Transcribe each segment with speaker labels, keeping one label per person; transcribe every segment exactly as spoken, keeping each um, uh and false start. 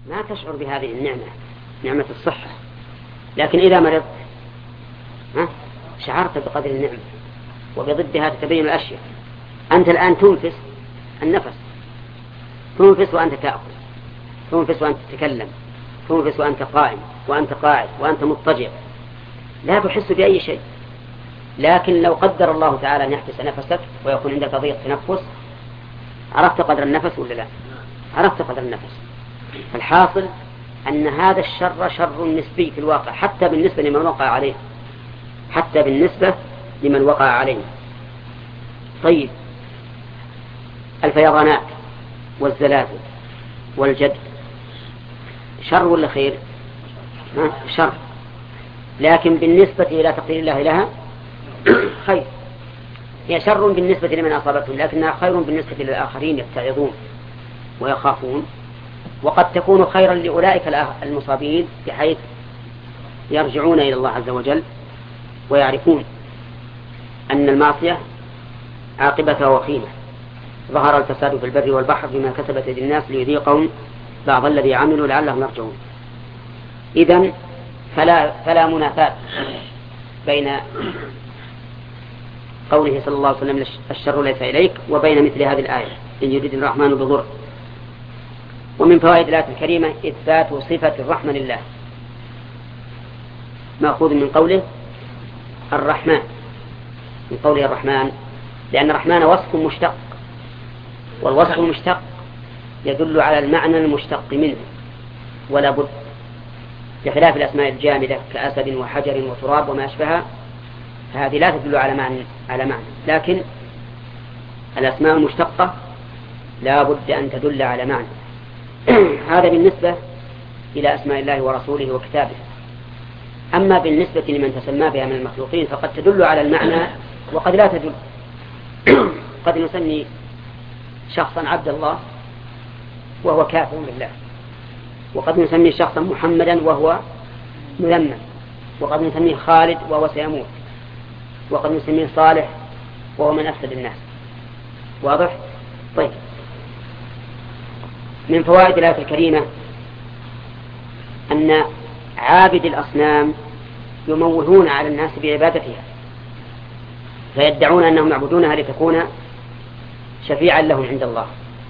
Speaker 1: ما تشعر بهذه النعمة، نعمة الصحة. لكن إذا مرضت ها شعرت بقدر النعمة، وبضدها تتبين الأشياء. أنت الآن تنفس النفس، تنفس وأنت تأكل، تنفس وأنت تتكلم، تنفس وأنت قائم وأنت قاعد وأنت مضطجع، لا تحس بأي شيء. لكن لو قدر الله تعالى أن يحبس نفسك ويكون عندك ضيق تنفس، عرفت قدر النفس ولا لا؟ عرفت قدر النفس. فالحاصل أن هذا الشر شر نسبي في الواقع، حتى بالنسبة لمن وقع عليه، حتى بالنسبة لمن وقع عليه. طيب، الفيضانات والزلازل والجد شر ولا خير؟ شر. لكن بالنسبة إلى تقدير الله لها خير. هي شر بالنسبة لمن أصابتهم، لكنها خير بالنسبة للآخرين يتعظون ويخافون. وقد تكون خيرا لأولئك المصابين بحيث يرجعون إلى الله عز وجل ويعرفون أن المعصية عاقبتها وخيمة. ظهر الفساد في البر والبحر بما كسبت يد الناس ليذيقهم بعض الذي عملوا لعلهم يرجعون. إذن فلا, فلا منافاة بين قوله صلى الله عليه وسلم الشر ليس إليك وبين مثل هذه الآية إن يريد الرحمن بضر. ومن فوائد الآية الكريمة إثبات صفة الرحمة لله، مأخوذ من قوله الرحمن، من قوله الرحمن، لأن الرحمن وصف مشتق، والوصف المشتق يدل على المعنى المشتق منه ولا بد، بخلاف الأسماء الجامدة كأسد وحجر وتراب وما أشبهها، هذه لا تدل على معنى على معنى لكن الأسماء المشتقة لا بد أن تدل على معنى. هذا بالنسبة إلى أسماء الله ورسوله وكتابه. أما بالنسبة لمن تسمى بها من المخلوقين فقد تدل على المعنى وقد لا تدل. قد نسمي شخصا عبد الله وهو كافر بالله، وقد نسمي شخصا محمدا وهو مذمم، وقد نسميه خالد وهو سيموت، وقد نسميه صالح وهو من أفسد الناس. واضح؟ طيب، من فوائد الآية الكريمة أن عابد الأصنام يموهون على الناس بعبادتها، فيدعون أنهم يعبدونها لتكون شفيعا لهم عند الله.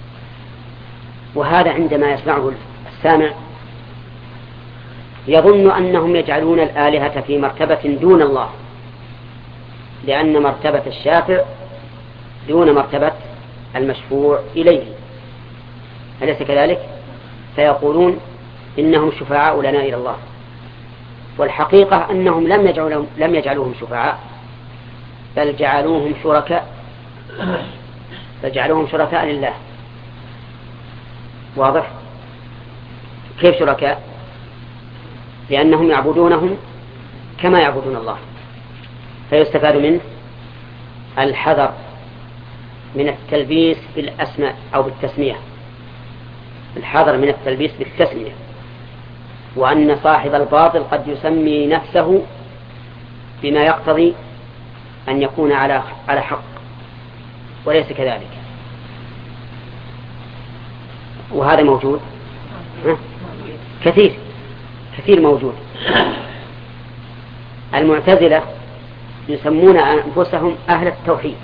Speaker 1: وهذا عندما يسمعه السامع يظن أنهم يجعلون الآلهة في مرتبة دون الله، لأن مرتبة الشافع دون مرتبة المشفوع إليه، أليس كذلك؟ فيقولون إنهم شفعاء لنا إلى الله، والحقيقة أنهم لم يجعلوهم, لم يجعلوهم شفعاء، بل جعلوهم شركاء، فجعلوهم شركاء لله. واضح؟ كيف شركاء؟ لأنهم يعبدونهم كما يعبدون الله. فيستفاد منه الحذر من التلبيس بالأسماء أو بالتسمية، الحذر من التلبيس بالتسمية، وأن صاحب الباطل قد يسمي نفسه بما يقتضي أن يكون على على حق وليس كذلك. وهذا موجود كثير كثير موجود. المعتزلة يسمون أنفسهم أهل التوحيد،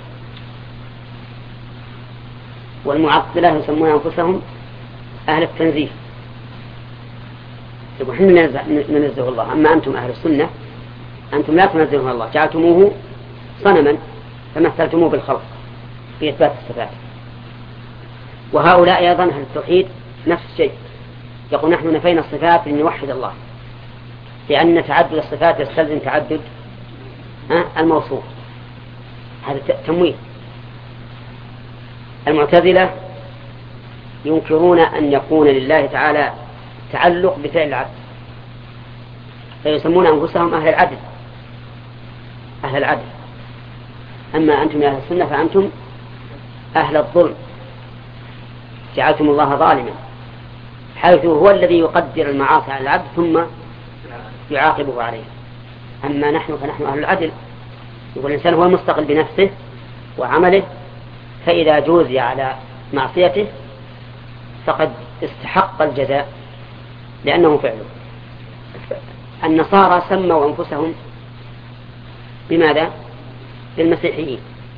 Speaker 1: والمعطلة يسمون أنفسهم أهل التنزيه. يقول حين ننزه الله، أما أنتم أهل السنة أنتم لا تنزهون الله، جعلتموه صنما فمثلتموه بالخلق في إثبات الصفات. وهؤلاء أيضا أهل التوحيد نفس الشيء، يقول نحن نفينا الصفات لنوحد الله، لأن تعدد الصفات يستلزم تعدد الموصوف، هذا تمويه. المعتزلة ينكرون أن يكون لله تعالى تعلق بفعل العبد، فيسمون أنفسهم أهل العدل، أهل العدل. أما أنتم يا أهل السنة فأنتم أهل الظلم، جعلتم الله ظالما، حيث هو الذي يقدر المعاصي على العبد ثم يعاقبه عليه. أما نحن فنحن أهل العدل. يقول الإنسان هو المستقل بنفسه وعمله، فإذا جوزي على معصيته فقد استحق الجزاء لأنه فعله. النصارى سموا أنفسهم بماذا؟ بالمسيحيين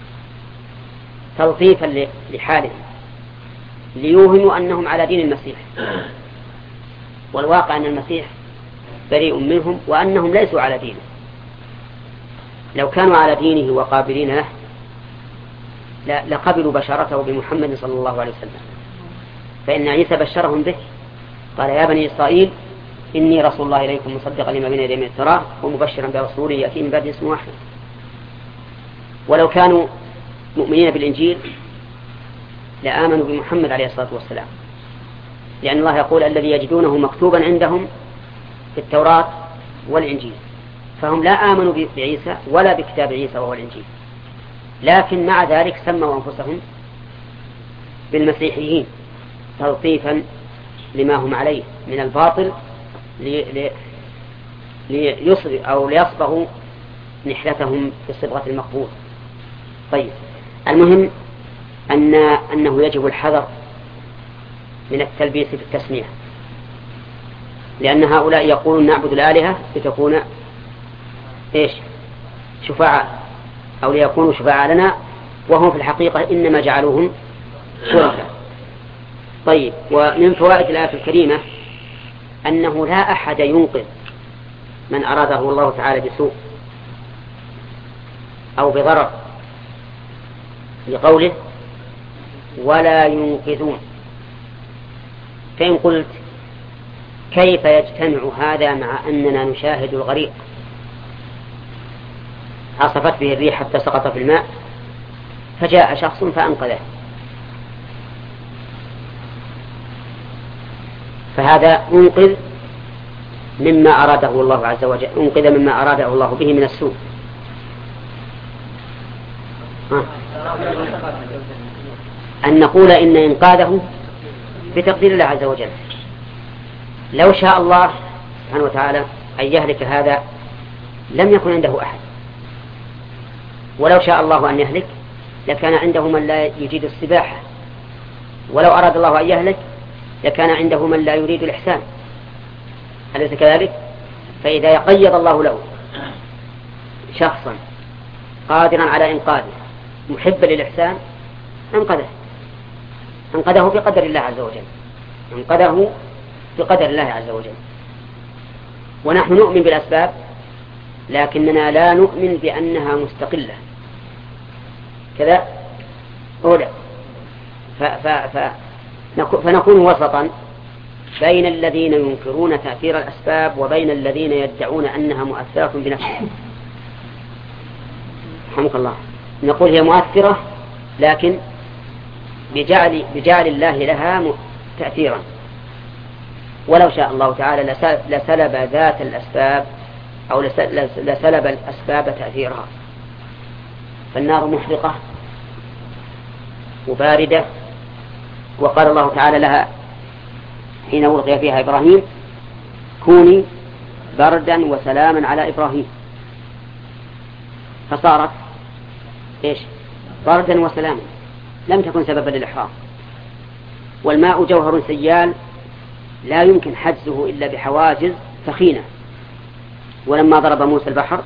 Speaker 1: تلطيفا لحالهم ليوهموا أنهم على دين المسيح، والواقع أن المسيح بريء منهم وأنهم ليسوا على دينه. لو كانوا على دينه وقابلين له لقبلوا بشارته بمحمد صلى الله عليه وسلم، فإن عيسى بشرهم به، قال يا بني إسرائيل إني رسول الله إليكم مصدقا لما بين يدي من التوراة ومبشرا برسول يأتي من بعد اسمه أحمد. ولو كانوا مؤمنين بالإنجيل لآمنوا بمحمد عليه الصلاة والسلام، لأن الله يقول الذي يجدونه مكتوبا عندهم في التوراة والإنجيل، فهم لا آمنوا بعيسى ولا بكتاب عيسى وهو الإنجيل، لكن مع ذلك سموا أنفسهم بالمسيحيين تلطيفا لما هم عليه من الباطل ليصبغ أو ليصبغوا نحلتهم بصبغة المقبول. طيب، المهم أن أنه يجب الحذر من التلبيس في التسمية، لأن هؤلاء يقولون نعبد الآلهة لتكون إيش شفاعة أو ليكونوا شفاعة لنا، وهم في الحقيقة إنما جعلوهم شركاء. طيب، ومن فوائد الآية الكريمة أنه لا أحد ينقذ من أراده الله تعالى بسوء أو بضرر، لقوله ولا ينقذون. فإن قلت كيف يجتمع هذا مع أننا نشاهد الغريق عصفت به الريح حتى سقط في الماء فجاء شخص فأنقذه، فهذا أنقذ مما أراده الله عز وجل، أنقذ مما أراده الله به من السوء. ها. أن نقول إن إنقاذه بتقدير الله عز وجل. لو شاء الله سبحانه وتعالى أن يهلك هذا لم يكن عنده أحد، ولو شاء الله أن يهلك لكان عنده من لا يجيد السباحة، ولو أراد الله أن يهلك لكان عنده من لا يريد الإحسان، أليس كذلك؟ فإذا يقيض الله له شخصا قادرا على إنقاذه محبا للإحسان أنقذه أنقذه بقدر الله عز وجل أنقذه بقدر الله عز وجل. ونحن نؤمن بالأسباب لكننا لا نؤمن بأنها مستقلة كذا أولا، فنكون وسطا بين الذين ينكرون تأثير الأسباب وبين الذين يدعون أنها مؤثرة بنفسها. رحمك الله، نقول هي مؤثرة لكن بجعل, بجعل الله لها تأثيرا، ولو شاء الله تعالى لسلب ذات الأسباب أو لسلب الأسباب تأثيرها. فالنار محرقة وباردة، وقال الله تعالى لها حين ألقي فيها إبراهيم كوني بردا وسلاما على إبراهيم، فصارت إيش بردا وسلاما، لم تكن سببا للإحراق. والماء جوهر سيال لا يمكن حجزه إلا بحواجز ثخينة، ولما ضرب موسى البحر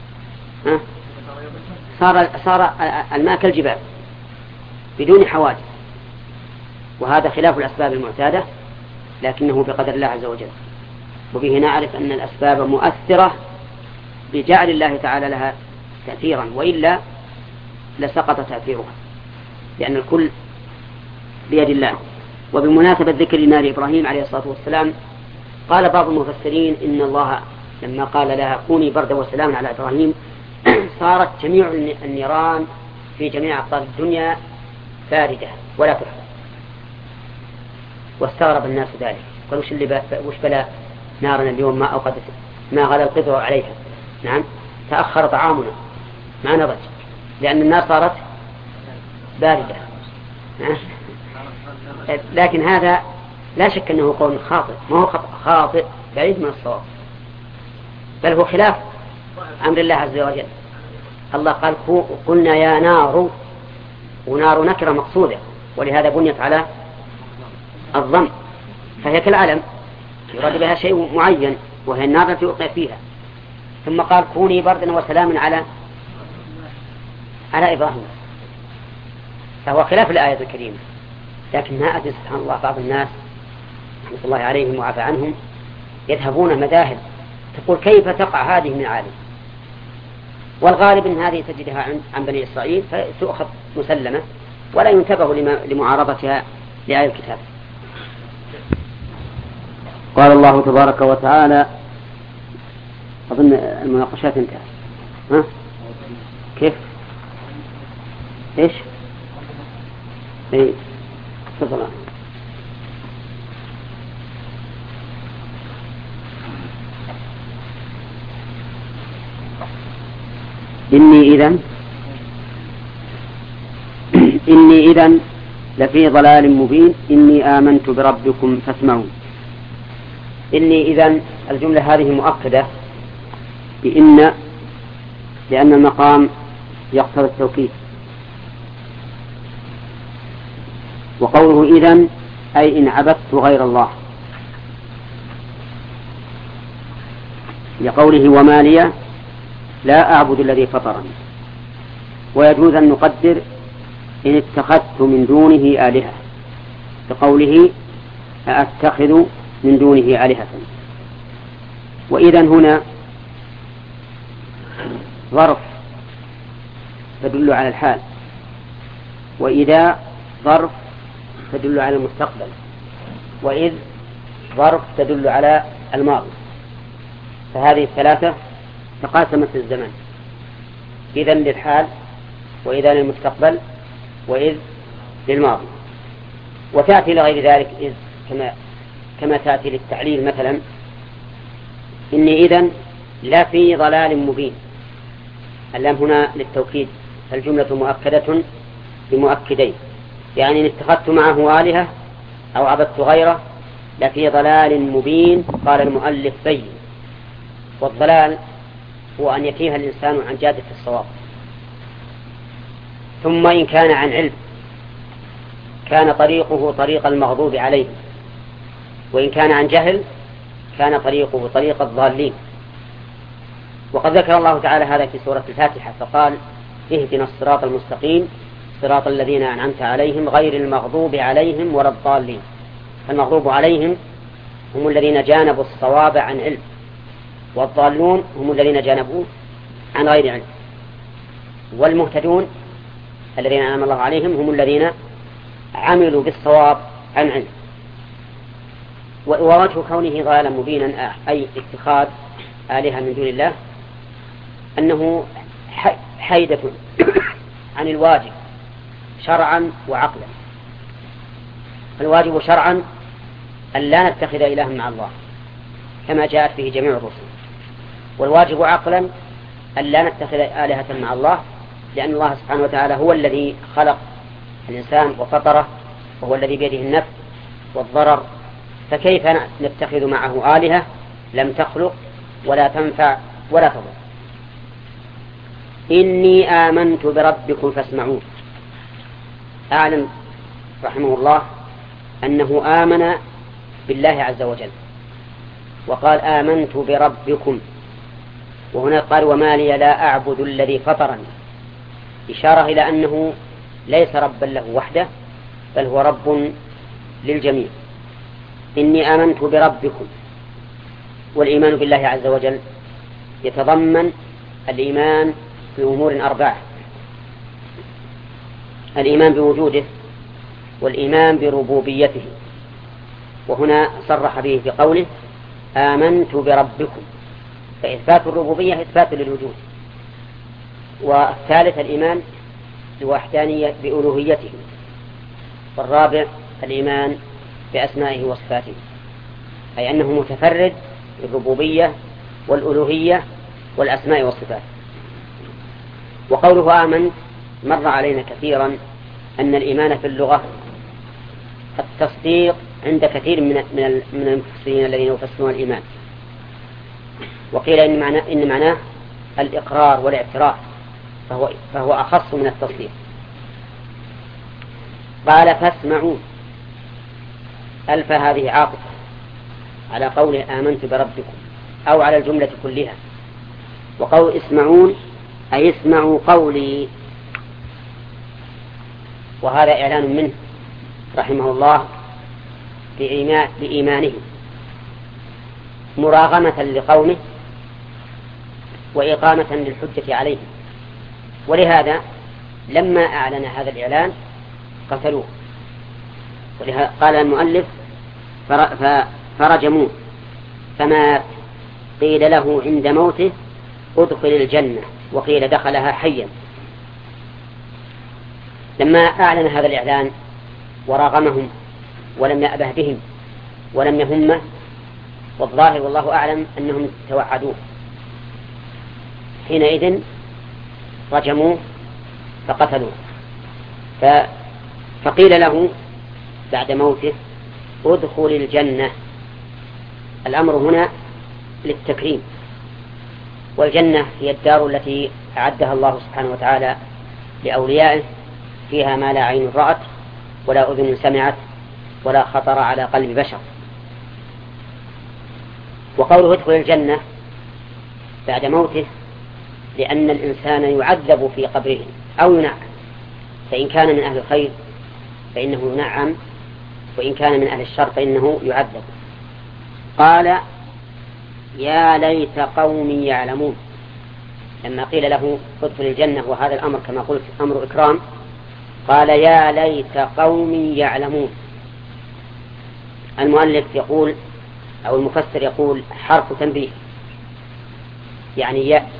Speaker 1: صار, صار الماء كالجبال بدون حواجز، وهذا خلاف الأسباب المعتادة لكنه بقدر الله عز وجل. وبه نعرف أن الأسباب مؤثرة بجعل الله تعالى لها تأثيرا، وإلا لسقط تأثيرها، لأن الكل بيد الله. وبمناسبة ذكر نار إبراهيم عليه الصلاة والسلام قال بعض المفسرين إن الله لما قال لها كوني بردا وسلاما على إبراهيم صارت جميع النيران في جميع أقطار الدنيا باردة ولا تحرق، واستغرب الناس ذلك، قالوا وش اللي وش بلا نارنا اليوم ما أوقدت ما غلى القدر عليها. نعم، تأخر طعامنا ما نضج لأن النار صارت باردة. لكن هذا لا شك أنه قول خاطئ، ما هو خاطئ بعيد من الصواب، بل هو خلاف أمر الله عز وجل. الله قال قلنا يا نار، ونار نكرة مقصودة، ولهذا بنيت على الضم، فهي كالعلم يراد بها شيء معين وهي النار التي وقع فيها. ثم قال كوني بردا وسلاما على على إبراهيم، فهو خلاف الآية الكريمة. لكن ما أدري سبحان الله بعض الناس رحمة الله عليهم وعفى عنهم يذهبون مذاهب تقول كيف تقع هذه من عالم، والغالب أن هذه تجدها عن بني إسرائيل فتؤخذ مسلمة ولا ينتبه لمعارضتها لآية الكتاب.
Speaker 2: قال الله تبارك وتعالى، أظن المناقشات انتهت. ها؟ كيف؟ إيش؟ إيه؟ تفضل. إني إذن إني إذن لفي ضلال مبين إني آمنت بربكم فاسمعون.
Speaker 1: إني إذن الجملة هذه مؤكدة
Speaker 2: بإن، لأن المقام يقتضي التوكيد. وقوله إذن أي إن عبدت غير الله، لقوله وما لي لا أعبد الذي فطرني. ويجوز أن نقدر إن اتخذت من دونه آلهة، بقوله أأتخذ من دونه آلهة. وإذن هنا ظرف تدل على الحال، وإذا ظرف تدل على المستقبل، وإذ ظرف تدل على الماضي. فهذه الثلاثة تقاسمت الزمن، إذن للحال، وإذا للمستقبل، وإذ للماضي. وتأتي لغير ذلك إذ كما كما تأتي للتعليل مثلا إني إذن لا في ضلال مبين. اللام هنا للتوكيد، الجملة مؤكدة بمؤكدين، يعني إن اتخذت معه آلهة أو عبدت غيره لفي ضلال مبين. قال المؤلف بين. والضلال هو أن يتيه الإنسان عن جادة الصواب، ثم إن كان عن علم كان طريقه طريق المغضوب عليه، وإن كان عن جهل كان طريقه طريق الضالين. وقد ذكر الله تعالى هذا في سورة الفاتحة فقال اهدنا الصراط المستقيم صراط الذين أنعمت عليهم غير المغضوب عليهم ولا الضالين. المغضوب عليهم هم الذين جانبوا الصواب عن علم، والضالون هم الذين جانبوه عن غير علم. والمهتدون الذين أنعم الله عليهم هم الذين عملوا بالصواب عن علم. ووجه كونه ضلالا مبينا أي اتخاذ آلهة من دون الله أنه حيدة عن الواجب شرعا وعقلا. الواجب شرعا أن لا نتخذ إلها مع الله كما جاءت به جميع الرسل، والواجب عقلا أن لا نتخذ آلهة مع الله، لأن الله سبحانه وتعالى هو الذي خلق الإنسان وفطره، وهو الذي بيده النفع والضرر، فكيف نتخذ معه آلهة لم تخلق ولا تنفع ولا تضر. إني آمنت بربكم فاسمعون. أعلم رحمه الله أنه آمن بالله عز وجل، وقال آمنت بربكم، وهنا قال وما لي لا أعبد الذي فطرني، إشارة إلى أنه ليس ربا له وحده بل هو رب للجميع. إني آمنت بربكم، والإيمان بالله عز وجل يتضمن الإيمان بأمور أربعة: الإيمان بوجوده، والإيمان بربوبيته، وهنا صرح به في قوله آمنت بربكم، فإثبات الربوبية إثبات للوجود. والثالث الإيمان بوحدانية بألوهيته، والرابع الإيمان بأسمائه وصفاته، أي أنه متفرد بالربوبية والألوهية والأسماء والصفات. وقوله آمن مر علينا كثيرا أن الإيمان في اللغة التصديق عند كثير من من المفسرين الذين يفسرون الإيمان، وقيل إن معناه, إن معناه الإقرار والاعتراف، فهو, فهو أخص من التصديق. قال فاسمعون، ألف هذه عاطفة، على قوله آمنت بربكم أو على الجملة كلها. وقول اسمعون أي اسمعوا قولي، وهذا إعلان منه رحمه الله بإيمانه مراغمة لقومه وإقامة للحجة عليهم. ولهذا لما أعلن هذا الإعلان قتلوه، ولهذا قال المؤلف فرجموه فمات. قيل له عند موته ادخل الجنة، وقيل دخلها حيا. لما أعلن هذا الإعلان وراغمهم ولم يأبه بهم ولم يهمه، والظاهر والله أعلم أنهم توعدوه، حينئذ رجموه فقتلوه. فقيل له بعد موته ادخل الجنة. الأمر هنا للتكريم، والجنة هي الدار التي أعدها الله سبحانه وتعالى لأوليائه، فيها ما لا عين رأت ولا أذن سمعت ولا خطر على قلب بشر. وقوله ادخل الجنة بعد موته لأن الإنسان يعذب في قبره أو ينعم، فإن كان من أهل الخير فإنه ينعم، وإن كان من أهل الشر فإنه يعذب. قال يا ليت قومي يعلمون. لما قيل له ادخل الجنة وهذا الأمر كما قلت أمر إكرام، قال يا ليت قومي يعلمون. المؤلف يقول أو المفسر يقول حرف تنبيه، يعني ياء،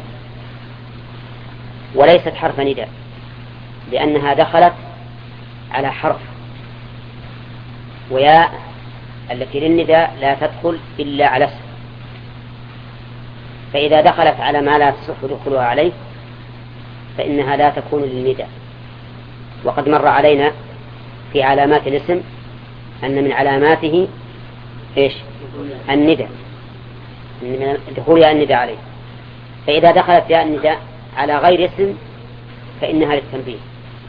Speaker 2: وليست حرف نداء، لأنها دخلت على حرف، وياء التي للنداء لا تدخل إلا على اسم، فإذا دخلت على ما لا تصح دخولها عليه فإنها لا تكون للنداء. وقد مر علينا في علامات الاسم أن من علاماته إيش؟ النداء، من دخول ياء النداء عليه. فإذا دخلت ياء النداء على غير اسم فإنها للتنبيه،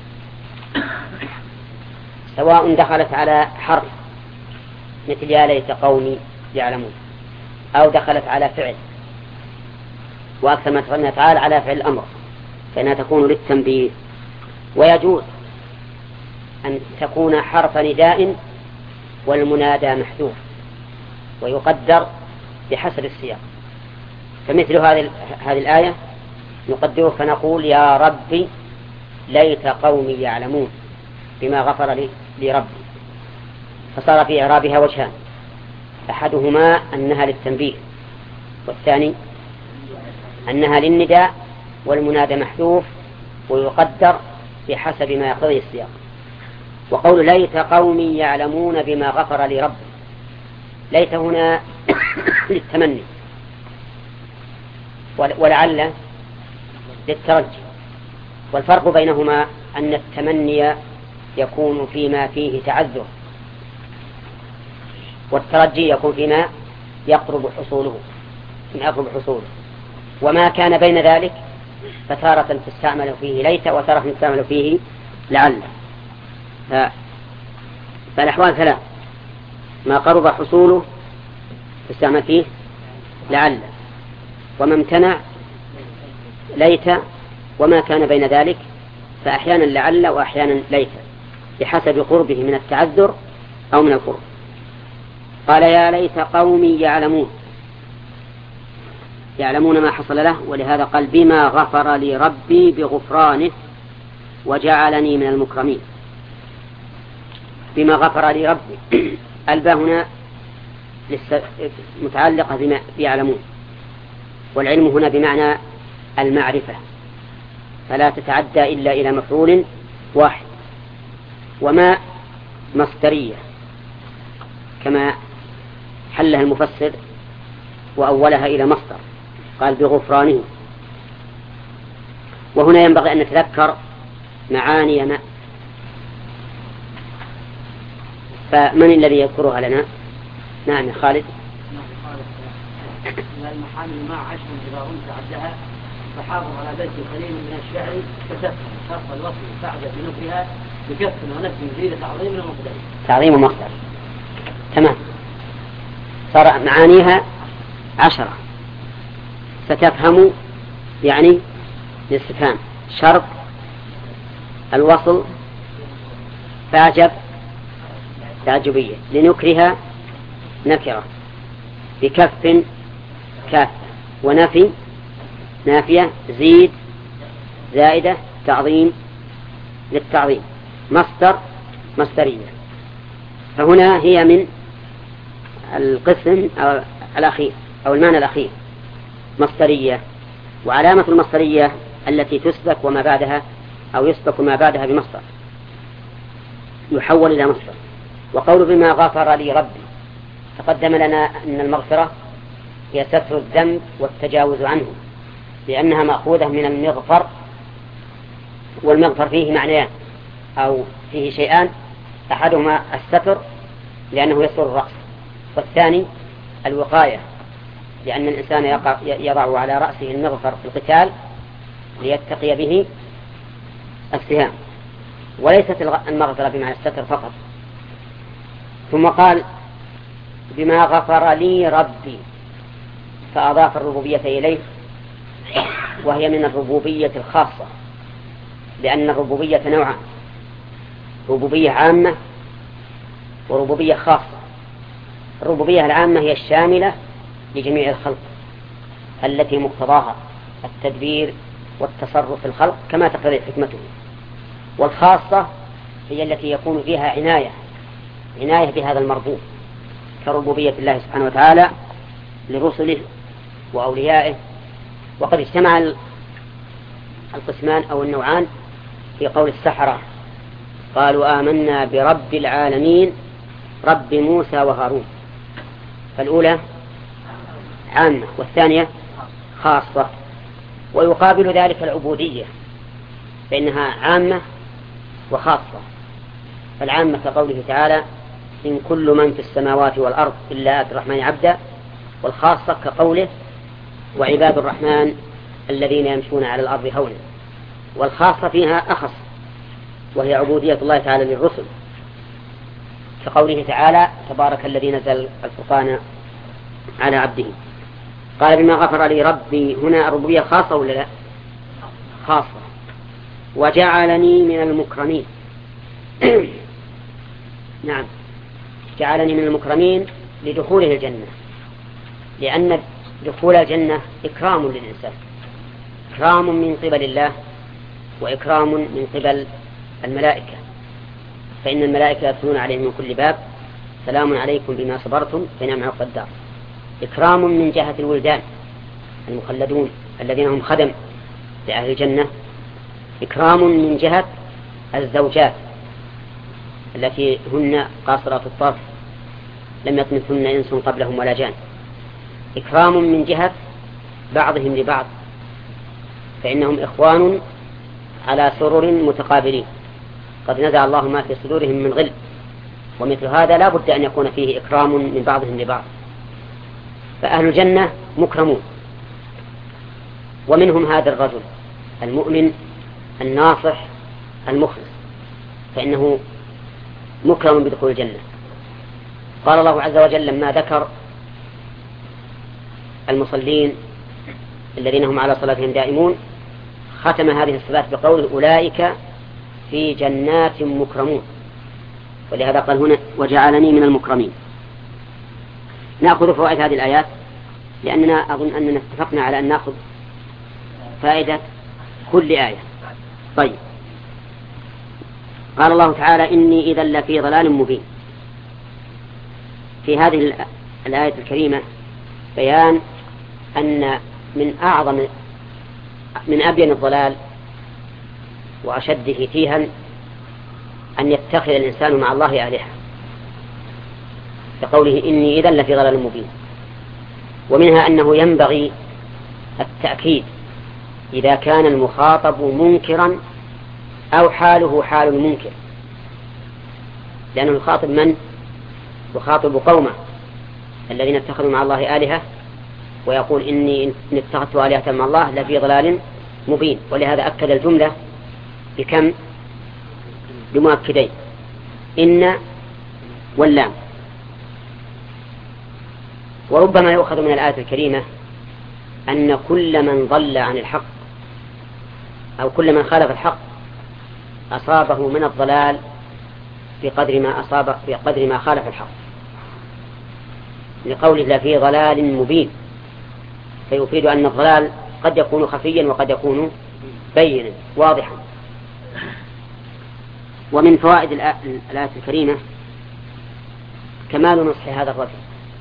Speaker 2: سواء دخلت على حرف مثل يا ليت قومي يعلمون، أو دخلت على فعل، وأكثر ما تفعلنا تعالى على فعل الأمر فإنها تكون للتنبيه. ويجوز أن تكون حرف نداء والمنادى محذوف ويقدر بحسب السياق، فمثل هذه هذه الآية نقدره فنقول يا ربي ليت قومي يعلمون بما غفر لي لربي، فصار في إعرابها وجهان، أحدهما أنها للتنبيه، والثاني أنها للنداء والمنادى محذوف ويقدر بحسب ما يقتضي السياق. وقول ليت قومي يعلمون بما غفر لربي، ليت هنا للتمني، ولعل للترجي. والفرق بينهما أن التمني يكون فيما فيه تعذر، والترجي يكون فيما يقرب حصوله فيما يقرب حصوله وما كان بين ذلك فتارة تستعمل فيه ليت وتارة تستعمل فيه لعل. فالأحوال ثلاث: ما قرب حصوله تستعمل فيه لعل، وما امتنع ليت، وما كان بين ذلك فأحيانا لعل وأحيانا ليت بحسب قربه من التعذر أو من القرب. قال يا ليت قومي يعلمون، يعلمون ما حصل له، ولهذا قال بما غفر لي ربي بغفرانه وجعلني من المكرمين. بما غفر لي ربي، الباء هنا متعلقة بما يعلمون، والعلم هنا بمعنى المعرفة، فلا تتعدى إلا إلى مفعول واحد. وما مصدرية كما حلها المفسر وأولها إلى مصدر، قال بغفرانه. وهنا ينبغي أن نتذكر معاني ما، فمن الذي يذكرها لنا؟ نعم يا خالد.
Speaker 3: المحامي ما عشر إذا رمت عبدها فحافظ على بيت قليل من الشعر فتفهم شرط الوصف بعد بنفرها بكف ونفس جديدة تعظيم المقدر.
Speaker 2: تعظيم المقدر، تمام. صار معانيها عشرة. ستفهم يعني الاستفهام، شرط، الوصل، فاعجب تعجبية، لنكرها نكرة، بكف كافة، ونفي نافية، زيد زائدة، تعظيم للتعظيم، مصدر مصدرية. فهنا هي من القسم الأخير أو المعنى الأخير مصدرية. وعلامة المصدرية التي تسبك وما بعدها أو يسبك ما بعدها بمصدر يحول إلى مصدر. وقول بما غفر لي ربي، تقدم لنا أن المغفرة هي ستر الذنب والتجاوز عنه، لأنها مأخوذة من المغفر، والمغفر فيه معنيان أو فيه شيئان، أحدهما الستر لأنه يستر الرأس، والثاني الوقاية لأن الإنسان يضع على رأسه المغفر في القتال ليتقي به السهام، وليست المغفرة بمعنى الستر فقط. ثم قال بما غفر لي ربي، فأضاف الربوبية إليه، وهي من الربوبية الخاصة، لأن الربوبية نوعان، ربوبية عامة وربوبية خاصة. الربوبية العامة هي الشاملة لجميع الخلق التي مقتضاها التدبير والتصرف في الخلق كما تقتضي حكمته، والخاصة هي التي يكون فيها عناية عناية بهذا المربوب، كربوبية الله سبحانه وتعالى لرسله وأوليائه. وقد اجتمع القسمان أو النوعان في قول السحرة، قالوا آمنا برب العالمين رب موسى وهارون. فالأولى عامة والثانية خاصة. ويقابل ذلك العبودية، فإنها عامة وخاصة. فالعامة كقوله تعالى إن كل من في السماوات والأرض إلا آتي الرحمن عبدا، والخاصة كقوله وعباد الرحمن الذين يمشون على الأرض هونا. والخاصة فيها أخص، وهي عبودية الله تعالى للرسل، كقوله تعالى تبارك الذي نزل الفرقان على عبده. قال بما غفر لي ربي، هنا الربوبية خاصة ولا لا؟ خاصة. وجعلني من المكرمين نعم، جعلني من المكرمين لدخوله الجنة، لأن دخول الجنة إكرام للإنسان، إكرام من قبل الله وإكرام من قبل الملائكة، فإن الملائكة يدخلون عليهم من كل باب سلام عليكم بما صبرتم فنعم عقبى الدار. إكرام من جهة الولدان المخلدون الذين هم خدم لأهل الجنة، إكرام من جهة الزوجات التي هن قاصرات الطرف لم يطمثهن إنس قبلهم ولا جان، إكرام من جهة بعضهم لبعض، فإنهم إخوان على سرر متقابلين قد نزع الله ما في صدورهم من غل، ومثل هذا لا بد أن يكون فيه إكرام من بعضهم لبعض. فأهل الجنة مكرمون، ومنهم هذا الرجل المؤمن الناصح المخلص، فإنه مكرم بدخول الجنة. قال الله عز وجل لما ذكر المصلين الذين هم على صلاتهم دائمون، ختم هذه الصفات بقول أولئك في جنات مكرمون، ولهذا قال هنا وجعلني من المكرمين. نأخذ فوائد هذه الآيات، لأننا أظن أننا اتفقنا على أن نأخذ فائدة كل آية. طيب، قال الله تعالى إني إذا لفي ضلال مبين. في هذه الآية الكريمة بيان أن من أعظم من أبين الضلال وأشده تيها أن يتخذ الإنسان مع الله آلهة، كقوله إني إذا لفي ضلال مبين. ومنها أنه ينبغي التأكيد إذا كان المخاطب منكرا أو حاله حال المنكر، لأنه يخاطب من؟ يخاطب قومه الذين اتخذوا مع الله آلهة، ويقول إني إن اتخذت آلهة مع الله لفي ضلال مبين. ولهذا أكد الجملة بكم؟ بمؤكدين، إن واللام. وربما يؤخذ من الآية الكريمة أن كل من ضل عن الحق أو كل من خالف الحق أصابه من الضلال بقدر ما أصاب بقدر ما خالف الحق، لقوله لا في ضلال مبين، فيفيد أن الضلال قد يكون خفيا وقد يكون بينا واضحا. ومن فوائد الآية الكريمة كمال نصح هذا الرجل،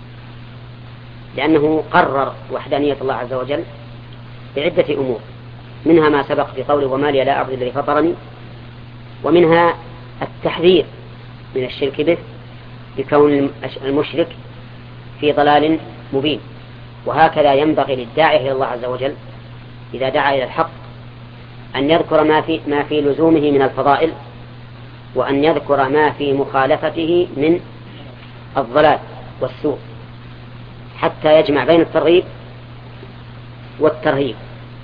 Speaker 2: لأنه قرر وحدانية الله عز وجل بعدة أمور، منها ما سبق في قوله وما لي لا أعبد الذي فطرني، ومنها التحذير من الشرك به بكون المشرك في ضلال مبين. وهكذا ينبغي للداعي إلى الله عز وجل إذا دعا إلى الحق أن يذكر ما في, ما في لزومه من الفضائل، وأن يذكر ما في مخالفته من الضلال والسوء، حتى يجمع بين الترغيب والترهيب.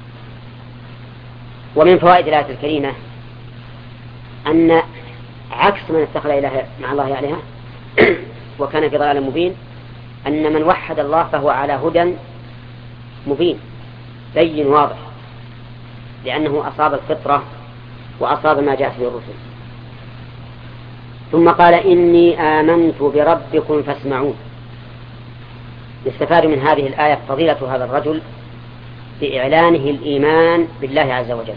Speaker 2: ومن فوائد الآية الكريمة أن عكس من اتخذ إله مع الله عليها وكان في ضلال مبين، أن من وحد الله فهو على هدى مبين بين واضح، لأنه أصاب الفطرة وأصاب ما جاءت به الرسل. ثم قال إني آمنت بربكم فاسمعون. يستفاد من هذه الآية فضيلة هذا الرجل بإعلانه الإيمان بالله عز وجل.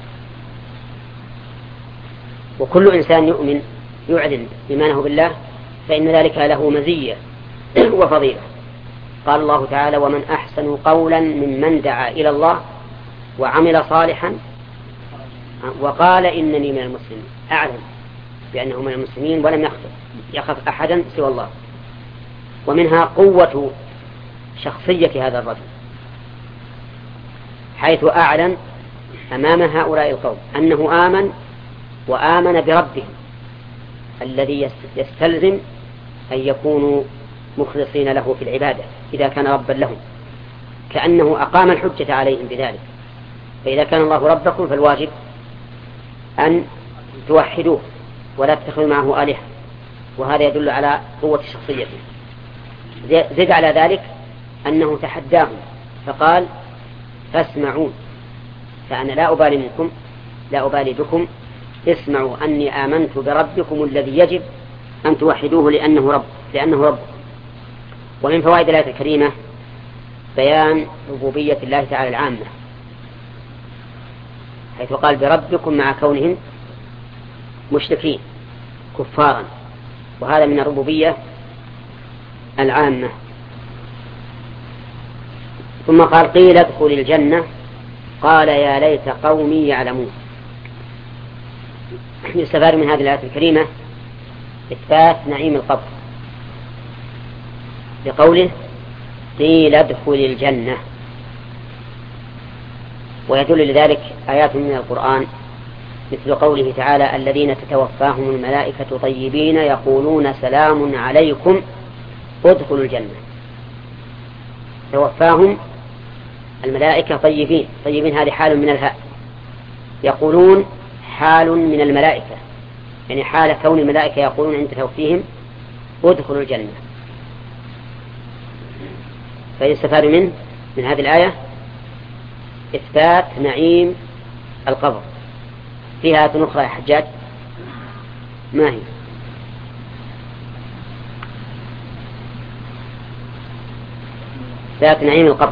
Speaker 2: وكل إنسان يؤمن يعلن إيمانه بالله فإن ذلك له مزية وفضيلة. قال الله تعالى ومن أحسن قولا ممن دعا إلى الله وعمل صالحا وقال إنني من المسلمين، أعلم بأنه من المسلمين ولم يخف, يخف أحدا سوى الله. ومنها قوة شخصية هذا الرجل، حيث أعلن أمام هؤلاء القوم أنه آمن وآمن بربه الذي يستلزم أن يكونوا مخلصين له في العبادة إذا كان ربا لهم، كأنه أقام الحجة عليهم بذلك. فإذا كان الله ربكم فالواجب أن توحدوه ولا تتخذوا معه آلهة، وهذا يدل على قوة شخصيته. زد على ذلك أنه تحداهم فقال فاسمعون، فأنا لا أبالي منكم لا أبالي بكم، اسمعوا أني آمنت بربكم الذي يجب أن توحدوه لأنه رب لأنه رب. ومن فوائد الآية الكريمة بيان ربوبية الله تعالى العامة، حيث قال بربكم مع كونهم مشركين كفارا، وهذا من الربوبية العامة. ثم قال قيل ادخل الجنة قال يا ليت قومي يعلمون. يستفاد من هذه الآية الكريمة إثبات نعيم القبر بقوله قيل ادخل الجنة، ويدل لذلك آيات من القرآن مثل قوله تعالى الذين تتوفاهم الملائكة طيبين يقولون سلام عليكم ادخلوا الجنة. توفاهم الملائكة طيبين، طيبين هذه حال من الهاء، يقولون حال من الملائكة، يعني حال كون الملائكة يقولون عند توفيهم ادخلوا الجنة. فيستفاد منه من هذه الآية إثبات نعيم القبر. فيها آية أخرى يا حجاج ما هي؟ إثبات نعيم القبر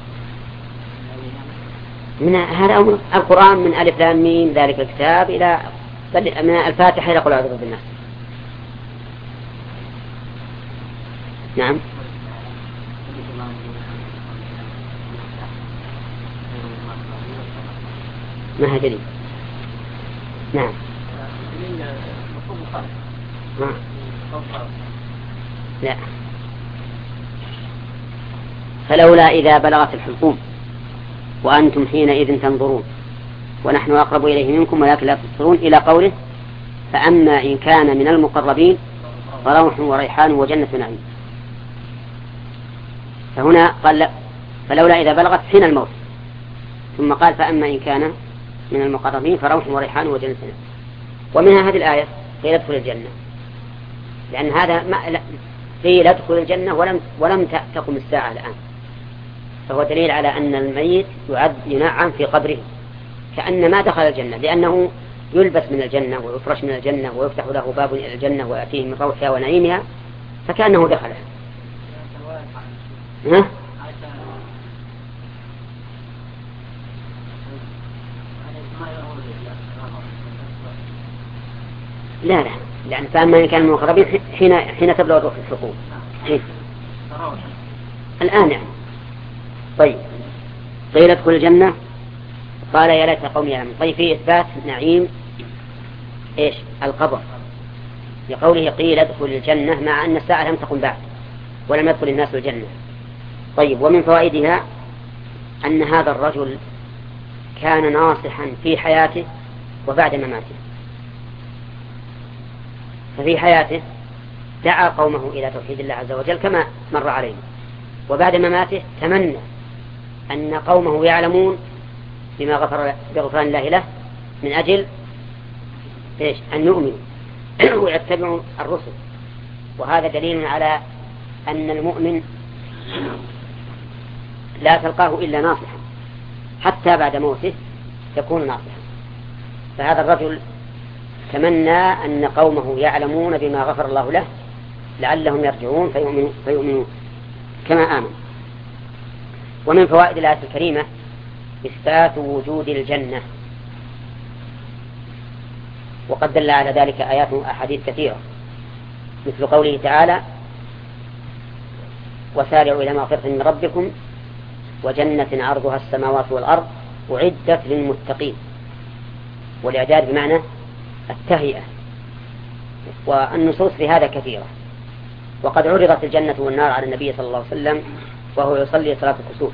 Speaker 2: من هذا القرآن من ألف لام ميم ذلك الكتاب إلى من الفاتحة إلى قل أعوذ برب الناس. نعم ما هدري. نعم لا فلولا إذا بلغت الحلقوم وأنتم حينئذ تنظرون ونحن أقرب إليه منكم ولكن لا تبصرون إلى قوله فأما إن كان من المقربين فروح وريحان وجنة نعيم. فهنا قال لا فلولا إذا بلغت حين الموت، ثم قال فأما إن كان من المقربين فروح وريحان وجنة نعيم. ومنها هذه الآية قيل ادخل الجنة، لأن هذا ما قيل ادخل الجنة ولم, ولم تقم الساعة الآن، فهو دليل على أن الميت يعد ينعم في قبره كأن ما دخل الجنة، لأنه يلبس من الجنة ويفرش من الجنة ويفتح له باب إلى الجنة ويأتيه من روحها ونعيمها، فكأنه دخلها. ها؟ لا لا، لأن فأما إن كان من المقربين حين حين تبلغ الروح الحقوق الآن يعني. طيب قيل ادخل الجنة قال يا ليت قومي يعلمون. طيب في إثبات نعيم إيش القبر لقوله قيل ادخل الجنة مع أن الساعة لم تقم بعد ولم يدخل الناس الجنة. طيب ومن فوائدها أن هذا الرجل كان ناصحا في حياته وبعد مماته. ففي حياته دعا قومه إلى توحيد الله عز وجل كما مر علينا، وبعد مماته تمنى أن قومه يعلمون بما غفر بغفران الله له من أجل إيش أن يؤمنوا ويتبعوا الرسل. وهذا دليل على أن المؤمن لا تلقاه إلا ناصحا، حتى بعد موته يكون ناصحا. فهذا الرجل تمنى أن قومه يعلمون بما غفر الله له لعلهم يرجعون فيؤمنوا, فيؤمنوا كما آمن. ومن فوائد الآية الكريمة إثبات وجود الجنة، وقد دل على ذلك آيات وأحاديث كثيرة، مثل قوله تعالى وسارعوا إلى مغفرة من ربكم وجنة عرضها السماوات والأرض أعدت للمتقين. والإعداد بمعنى التهيئة، والنصوص في هذا كثيرة. وقد عرضت الجنة والنار على النبي صلى الله عليه وسلم وهو يصلي صلاة الكسوف.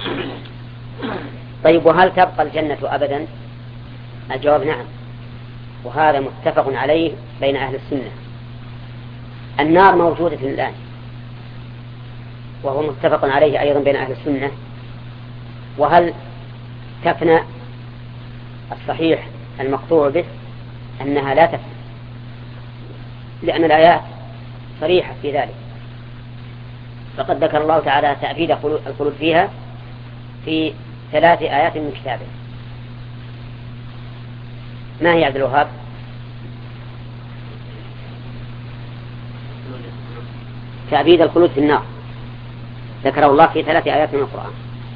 Speaker 2: طيب وهل تبقى الجنة أبدا؟ الجواب نعم، وهذا متفق عليه بين أهل السنة. النار موجودة الآن وهو متفق عليه أيضا بين أهل السنة. وهل تفنى؟ الصحيح المقطوع به أنها لا تفنى، لأن الآيات صريحة في ذلك. فقد ذكر الله تعالى تأبيد الخلود فيها في ثلاث آيات من كتابه. ما هي عبد الوهاب؟ تأبيد الخلود في النار ذكره الله في ثلاث آيات من القرآن.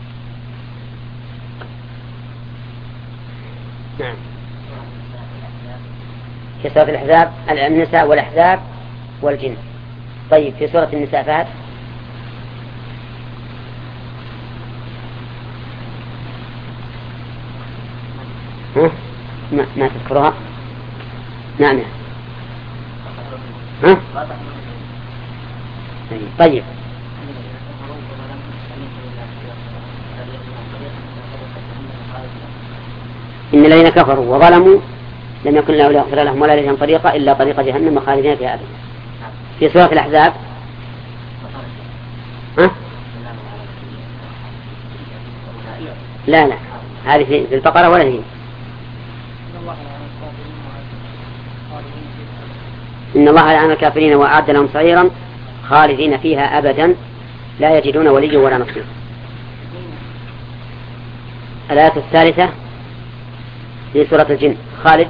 Speaker 2: نعم، في سورة الأحزاب النساء والأحزاب والجن. طيب في سورة النساء فهد ها؟ ما, ما تذكرها؟ نعم. ها؟ طيب إن الذين كفروا وظلموا لم يكن الله ليغفر لهم ولا لهم طريقا إلا طريق جهنم خالدين فيها أبدا. في سورة الأحزاب ها؟ لا لا، هذه في البقرة ولا هي؟ إن الله لعن الكافرين وأعد لهم سعيرا خالدين فيها أبدا لا يجدون وليا ولا نصيرا. الآية الثالثة في سورة الجن خالد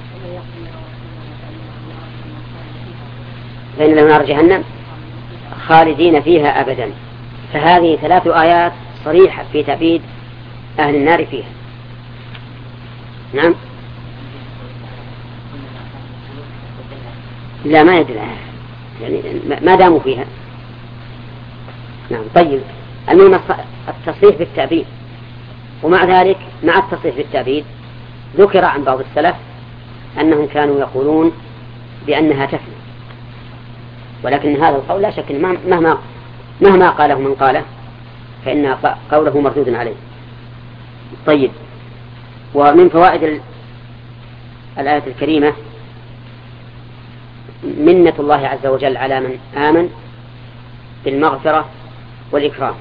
Speaker 2: فإن لهم نار جهنم خالدين فيها أبدا. فهذه ثلاث آيات صريحة في تأبيد أهل النار فيها. نعم. لا ما يدري يعني ما داموا فيها. نعم. طيب المهم التصريح بالتأبيد، ومع ذلك مع التصريح بالتأبيد ذكر عن بعض السلف أنهم كانوا يقولون بأنها تفنى، ولكن هذا القول لا شك مهما مهما قاله من قاله فإن قوله مردود عليه. طيب ومن فوائد الآية الكريمة منة الله عز وجل على من آمن بالمغفرة والإكرام.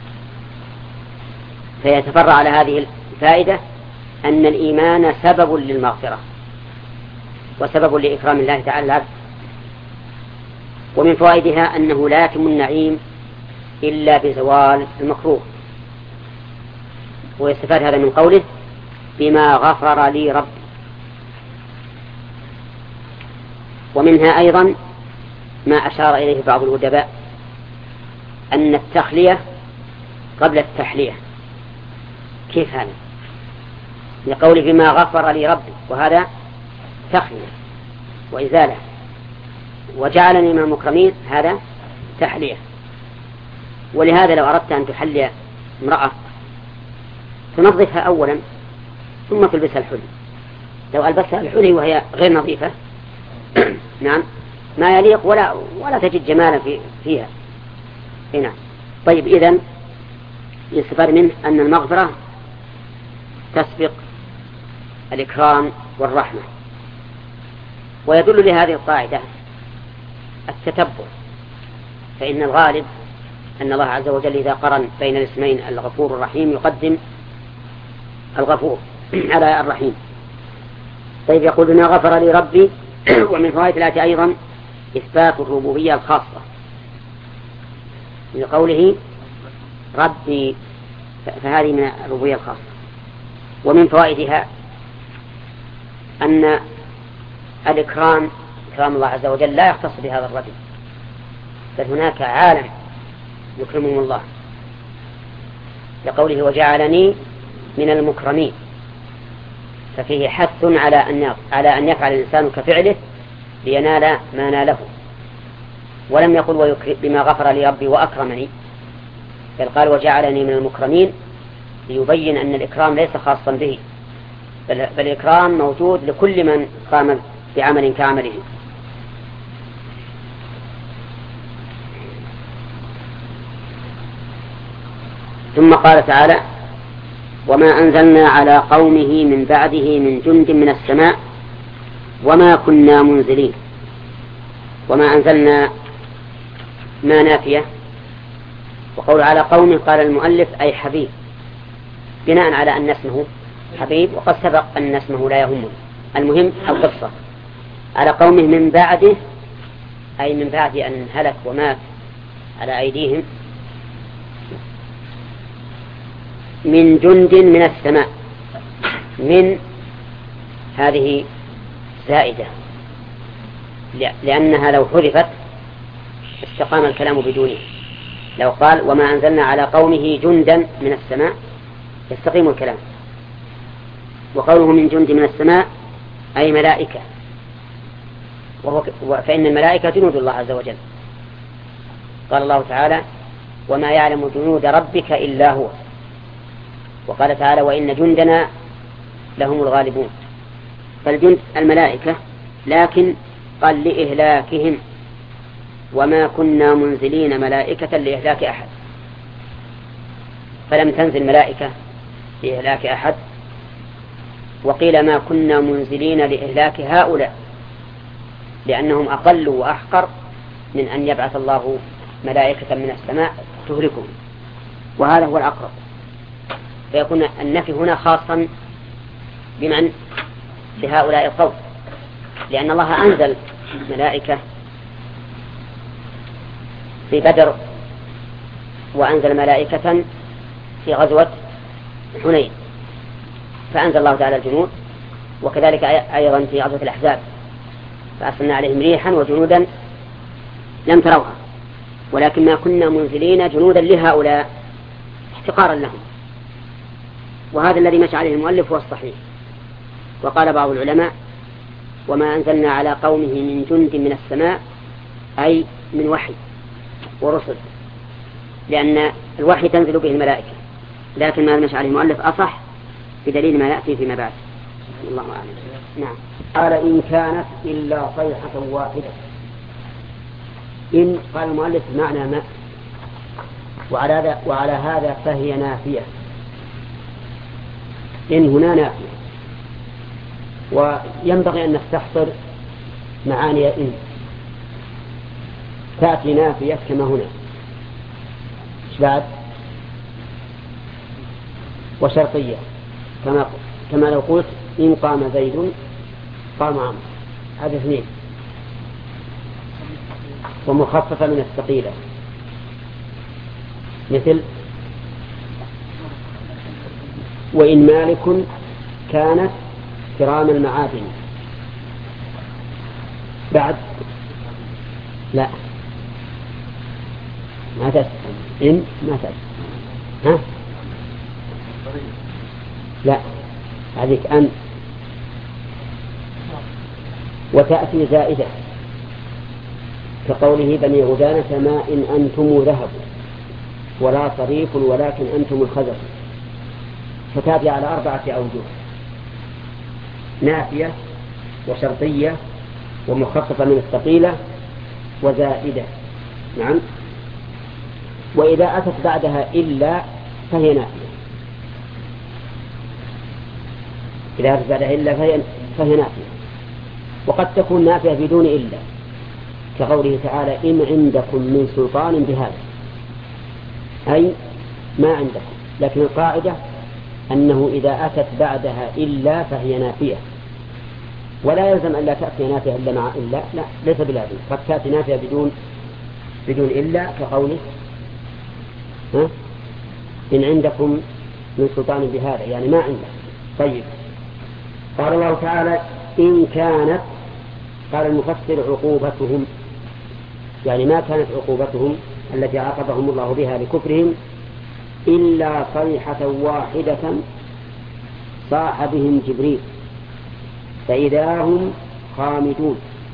Speaker 2: فيتفرع على هذه الفائدة أن الإيمان سبب للمغفرة وسبب لإكرام الله تعالى العبد. ومن فوائدها أنه لا يتم النعيم إلا بزوال المكروه. ويستفاد هذا من قوله بما غفر لي ربي. ومنها أيضا ما أشار إليه بعض الأدباء أن التخلية قبل التحلية. كيف هذا؟ لقوله بما غفر لي ربي، وهذا تخلية وإزالة، وجعلني من المكرمين هذا تحلية. ولهذا لو أردت أن تحلي امرأة تنظفها أولا ثم تلبسها الحلي. لو ألبسها الحلي وهي غير نظيفة نعم ما يليق ولا ولا تجد جمالا في فيها. نعم. طيب، إذن يستفاد منه أن المغفرة تسبق الإكرام والرحمة. ويدل لهذه القاعدة التتبع، فإن الغالب أن الله عز وجل إذا قرن بين الاسمين الغفور الرحيم يقدم الغفور على الرحيم. طيب، يقول بما غفر لي ربي. ومن فوائد الآية أيضا إثبات الربوبية الخاصة من قوله ربي، فهذه من الربوبية الخاصة. ومن فوائدها أن الإكرام إكرام الله عز وجل لا يختص بهذا الرجل، بل هناك عالم يكرمهم الله، لقوله وجعلني من المكرمين، ففيه حث على أن على أن يفعل الإنسان كفعله لينال ما ناله. ولم يقل بما غفر لي ربي وأكرمني، بل قال وجعلني من المكرمين ليبين أن الإكرام ليس خاصا به، بل الإكرام موجود لكل من قام بعمل كعمله. ثم قال تعالى وما أنزلنا على قومه من بعده من جند من السماء وما كنا منزلين. وما أنزلنا ما نافية، وقول على قومه قال المؤلف أي حبيب، بناء على أن اسمه حبيب، وقد سبق أن اسمه لا يهمنا. المهم القصة على قومه من بعده، أي من بعد أن هلك ومات على أيديهم، من جند من السماء. من هذه زائدة، لأنها لو حذفت استقام الكلام بدونه. لو قال وما أنزلنا على قومه جندا من السماء يستقيم الكلام. وقوله من جند من السماء أي ملائكة، وهو فإن الملائكة جنود الله عز وجل. قال الله تعالى وما يعلم جنود ربك إلا هو. وقال تعالى وإن جندنا لهم الغالبون. فالجند الملائكة، لكن قال لإهلاكهم، وما كنا منزلين ملائكة لإهلاك أحد، فلم تنزل ملائكة لإهلاك أحد. وقيل ما كنا منزلين لإهلاك هؤلاء، لأنهم أقل وأحقر من أن يبعث الله ملائكة من السماء تهلكهم، وهذا هو الأقرب. فيكون النفي هنا خاصا بمن بهؤلاء القوم، لأن الله أنزل ملائكة في بدر، وأنزل ملائكة في غزوة حنين، فأنزل الله تعالى الجنود. وكذلك أيضا في غزوة الأحزاب فأرسلنا عليهم ريحا وجنودا لم تروها، ولكن ما كنا منزلين جنودا لهؤلاء احتقارا لهم. وهذا الذي مشى عليه المؤلف هو الصحيح. وقال بعض العلماء وما أنزلنا على قومه من جند من السماء أي من وحي ورسل، لأن الوحي تنزل به الملائكة، لكن ما مشى عليه المؤلف أصح بدليل ما يأتي فيما بعد. الله أعلم. نعم. قال إن كانت إلا صيحة واحدة. إن قال المؤلف معنى ما، وعلى هذا وعلى هذا فهي نافية. إن هنا نافية، وينبغي أن نستحضر معاني إن. تأتي نافية كما هنا، إيش بعد؟ وشرطية، كما كما لو قلت إن قام زيد قام عمرو، هذا اثنين. ومخففة من الثقيلة، مثل وإن مالك كانت كرام المعادن. بعد لا ما تسأل إن ما تسأل ها لا هذيك أن. وتأتي زائدة كقوله بني غدانة ما إن أنتم ذهب ولا صريف ولكن أنتم الخزر، فتأتي على أربعة أوجه: نافية وشرطية ومخففة من الثقيلة وزائدة. نعم. وإذا أتت بعدها إلا فهي نافية، إذا أتت بعدها إلا فهي, فهي نافية. وقد تكون نافية بدون إلا، كقوله تعالى إن عندكم من سلطان بهذا، أي ما عندكم. لكن القاعدة أنه إذا أتت بعدها إلا فهي نافية، ولا يلزم أن لا تأتي نافية إلا مع إلا، لا ليس بلازم، قد تأتي نافية بدون بدون إلا، كقوله ها إن عندكم من سلطان بهذا، يعني ما عندك. طيب، قال الله تعالى إن كانت، قال المفسر عقوبتهم، يعني ما كانت عقوبتهم التي عاقبهم الله بها لكفرهم إلا صيحة واحدة صاح بهم جبريل فإذا هم خامدون،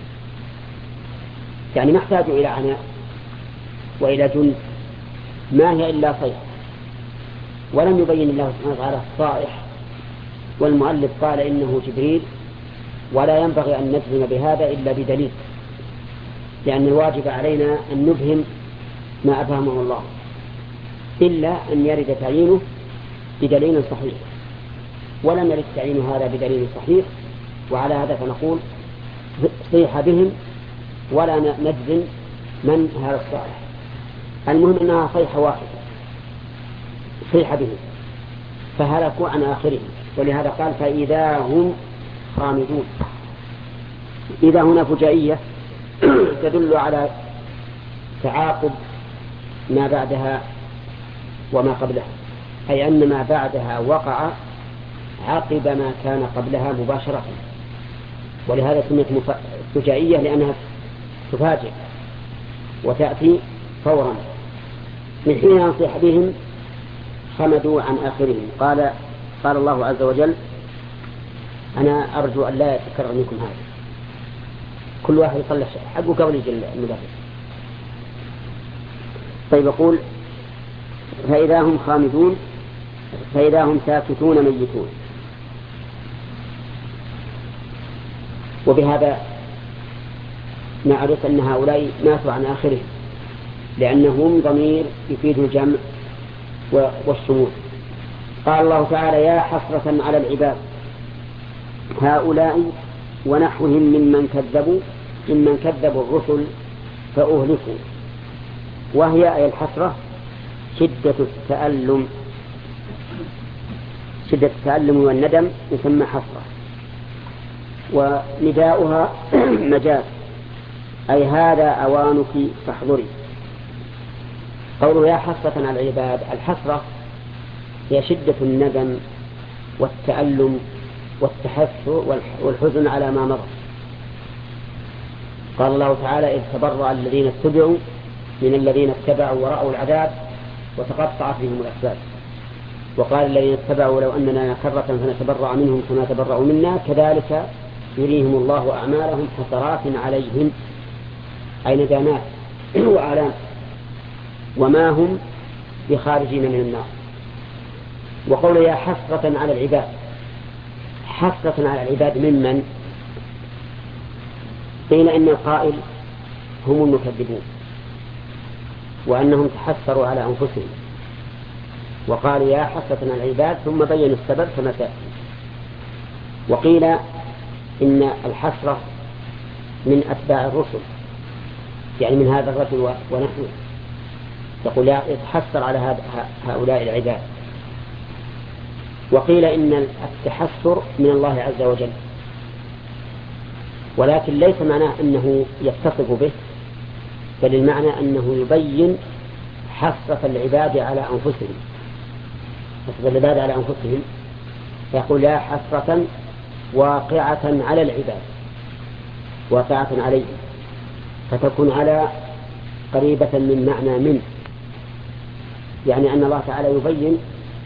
Speaker 2: يعني ما احتاجوا إلى عناء وإلى جند، ما هي إلا صيحة. ولم يبين الله سبحانه وتعالى الصائح، والمؤلف قال إنه جبريل، ولا ينبغي أن نجزم بهذا إلا بدليل، لأن الواجب علينا أن نفهم ما أفهمه الله، إلا أن يرد تعيينه بدليل صحيح، ولم يرد تعيين هذا بدليل صحيح، وعلى هذا فنقول صيح بهم ولا نجزم من هذا الصالح. المهم أنها صيحة واحدة، صيح بهم فهلكوا عن آخرهم، ولهذا قال فإذا هم خامدون. إذا هنا فجائية تدل على تعاقب ما بعدها وما قبلها، أي أن ما بعدها وقع عقب ما كان قبلها مباشرة، ولهذا سميت فجائية لأنها تفاجئ وتأتي فورا. من حين ينصح بهم خمدوا عن آخرهم. قال قال الله عز وجل أنا أرجو أن لا يتكرر منكم هذا، كل واحد يصلح حقه قبل يجي المدرس. طيب، يقول فإذا هم خامدون، فإذا هم ساكتون ميتون. وبهذا نعرف أن هؤلاء ماتوا عن آخرهم، لأنهم ضمير يفيد الجمع والشمول. قال الله تعالى يا حسرة على العباد هؤلاء ونحوهم ممن كذبوا ممن كذبوا الرسل فأهلكوا. وهي أي الحسرة شدة التألم، شدة التألم والندم يسمى حسرة. ونداؤها مجاز، أي هذا أوانك فاحضري. قوله يا حسرة على العباد، الحسرة هي شدة الندم والتألم والتحسر والحزن على ما مضى. قال الله تعالى إذ تبرأ الذين اتبعوا من الذين اتبعوا ورأوا العذاب وتقطعت بهم الأسباب. وقال الذين اتبعوا لو أننا كرة فنتبرأ منهم كما تبرأوا منا كذلك يريهم الله أعمالهم حسرات عليهم، أي ندامات وآلام، وما هم بخارجين من النار. وقول يا حسرة على العباد، حسرة على العباد ممن؟ قيل إن القائل هم المكذبون، وأنهم تحسروا على أنفسهم، وقالوا يا حسرة على العباد ثم بينوا السبب كما تأتي. وقيل إن الحسرة من أتباع الرسل، يعني من هذا الرجل ونحوه، يقول يتحسر على هؤلاء العباد. وقيل إن التحسر من الله عز وجل، ولكن ليس معناه أنه يتصف به، بل المعنى أنه يبين حسرة العباد على أنفسهم، حسرة العباد على أنفسهم، يقول لا حسرة واقعة على العباد، واقعة عليهم، فتكون على قريبة من معنى من، يعني أن الله تعالى يبين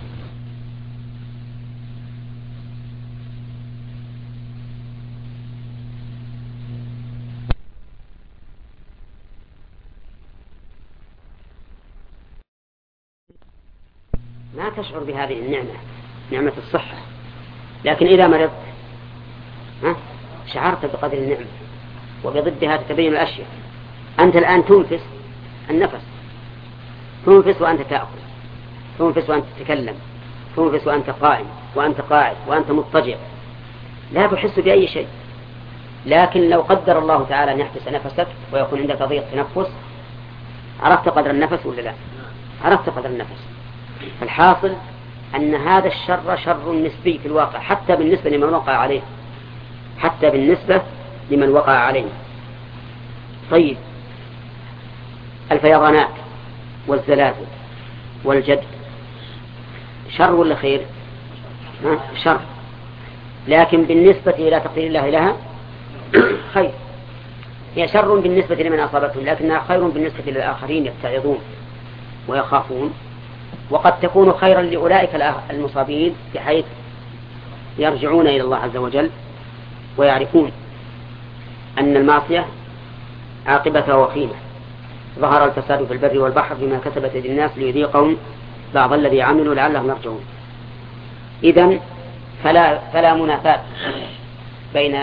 Speaker 1: ما تشعر بهذه النعمة، نعمة الصحة، لكن إذا مرضت ها شعرت بقدر النعمة، وبضدها تتبين الأشياء. أنت الآن تنفس النفس، تنفس وأنت تأكل، تنفس وأنت تتكلم، تنفس وأنت قائم وأنت قاعد وأنت مضطجع، لا تحس بأي شيء. لكن لو قدر الله تعالى أن يحبس نفسك ويكون عندك ضيق تنفس، عرفت قدر النفس ولا لا؟ عرفت قدر النفس. الحاصل أن هذا الشر شر نسبي في الواقع، حتى بالنسبة لمن وقع عليه، حتى بالنسبة لمن وقع عليه. طيب، الفيضانات والزلازل والجد شر ولا خير؟ شر، لكن بالنسبة إلى تقدير الله لها خير. هي شر بالنسبة لمن أصابتهم، لكنها خير بالنسبة للآخرين يتعظون ويخافون، وقد تكون خيرا لأولئك المصابين بحيث يرجعون إلى الله عز وجل ويعرفون أن المعصية عاقبتها وخيمة. ظهر الفساد في البر والبحر بما كسبت يد الناس ليذيقهم بعض الذي عملوا لعلهم يرجعون. إذن فلا, فلا منافاة بين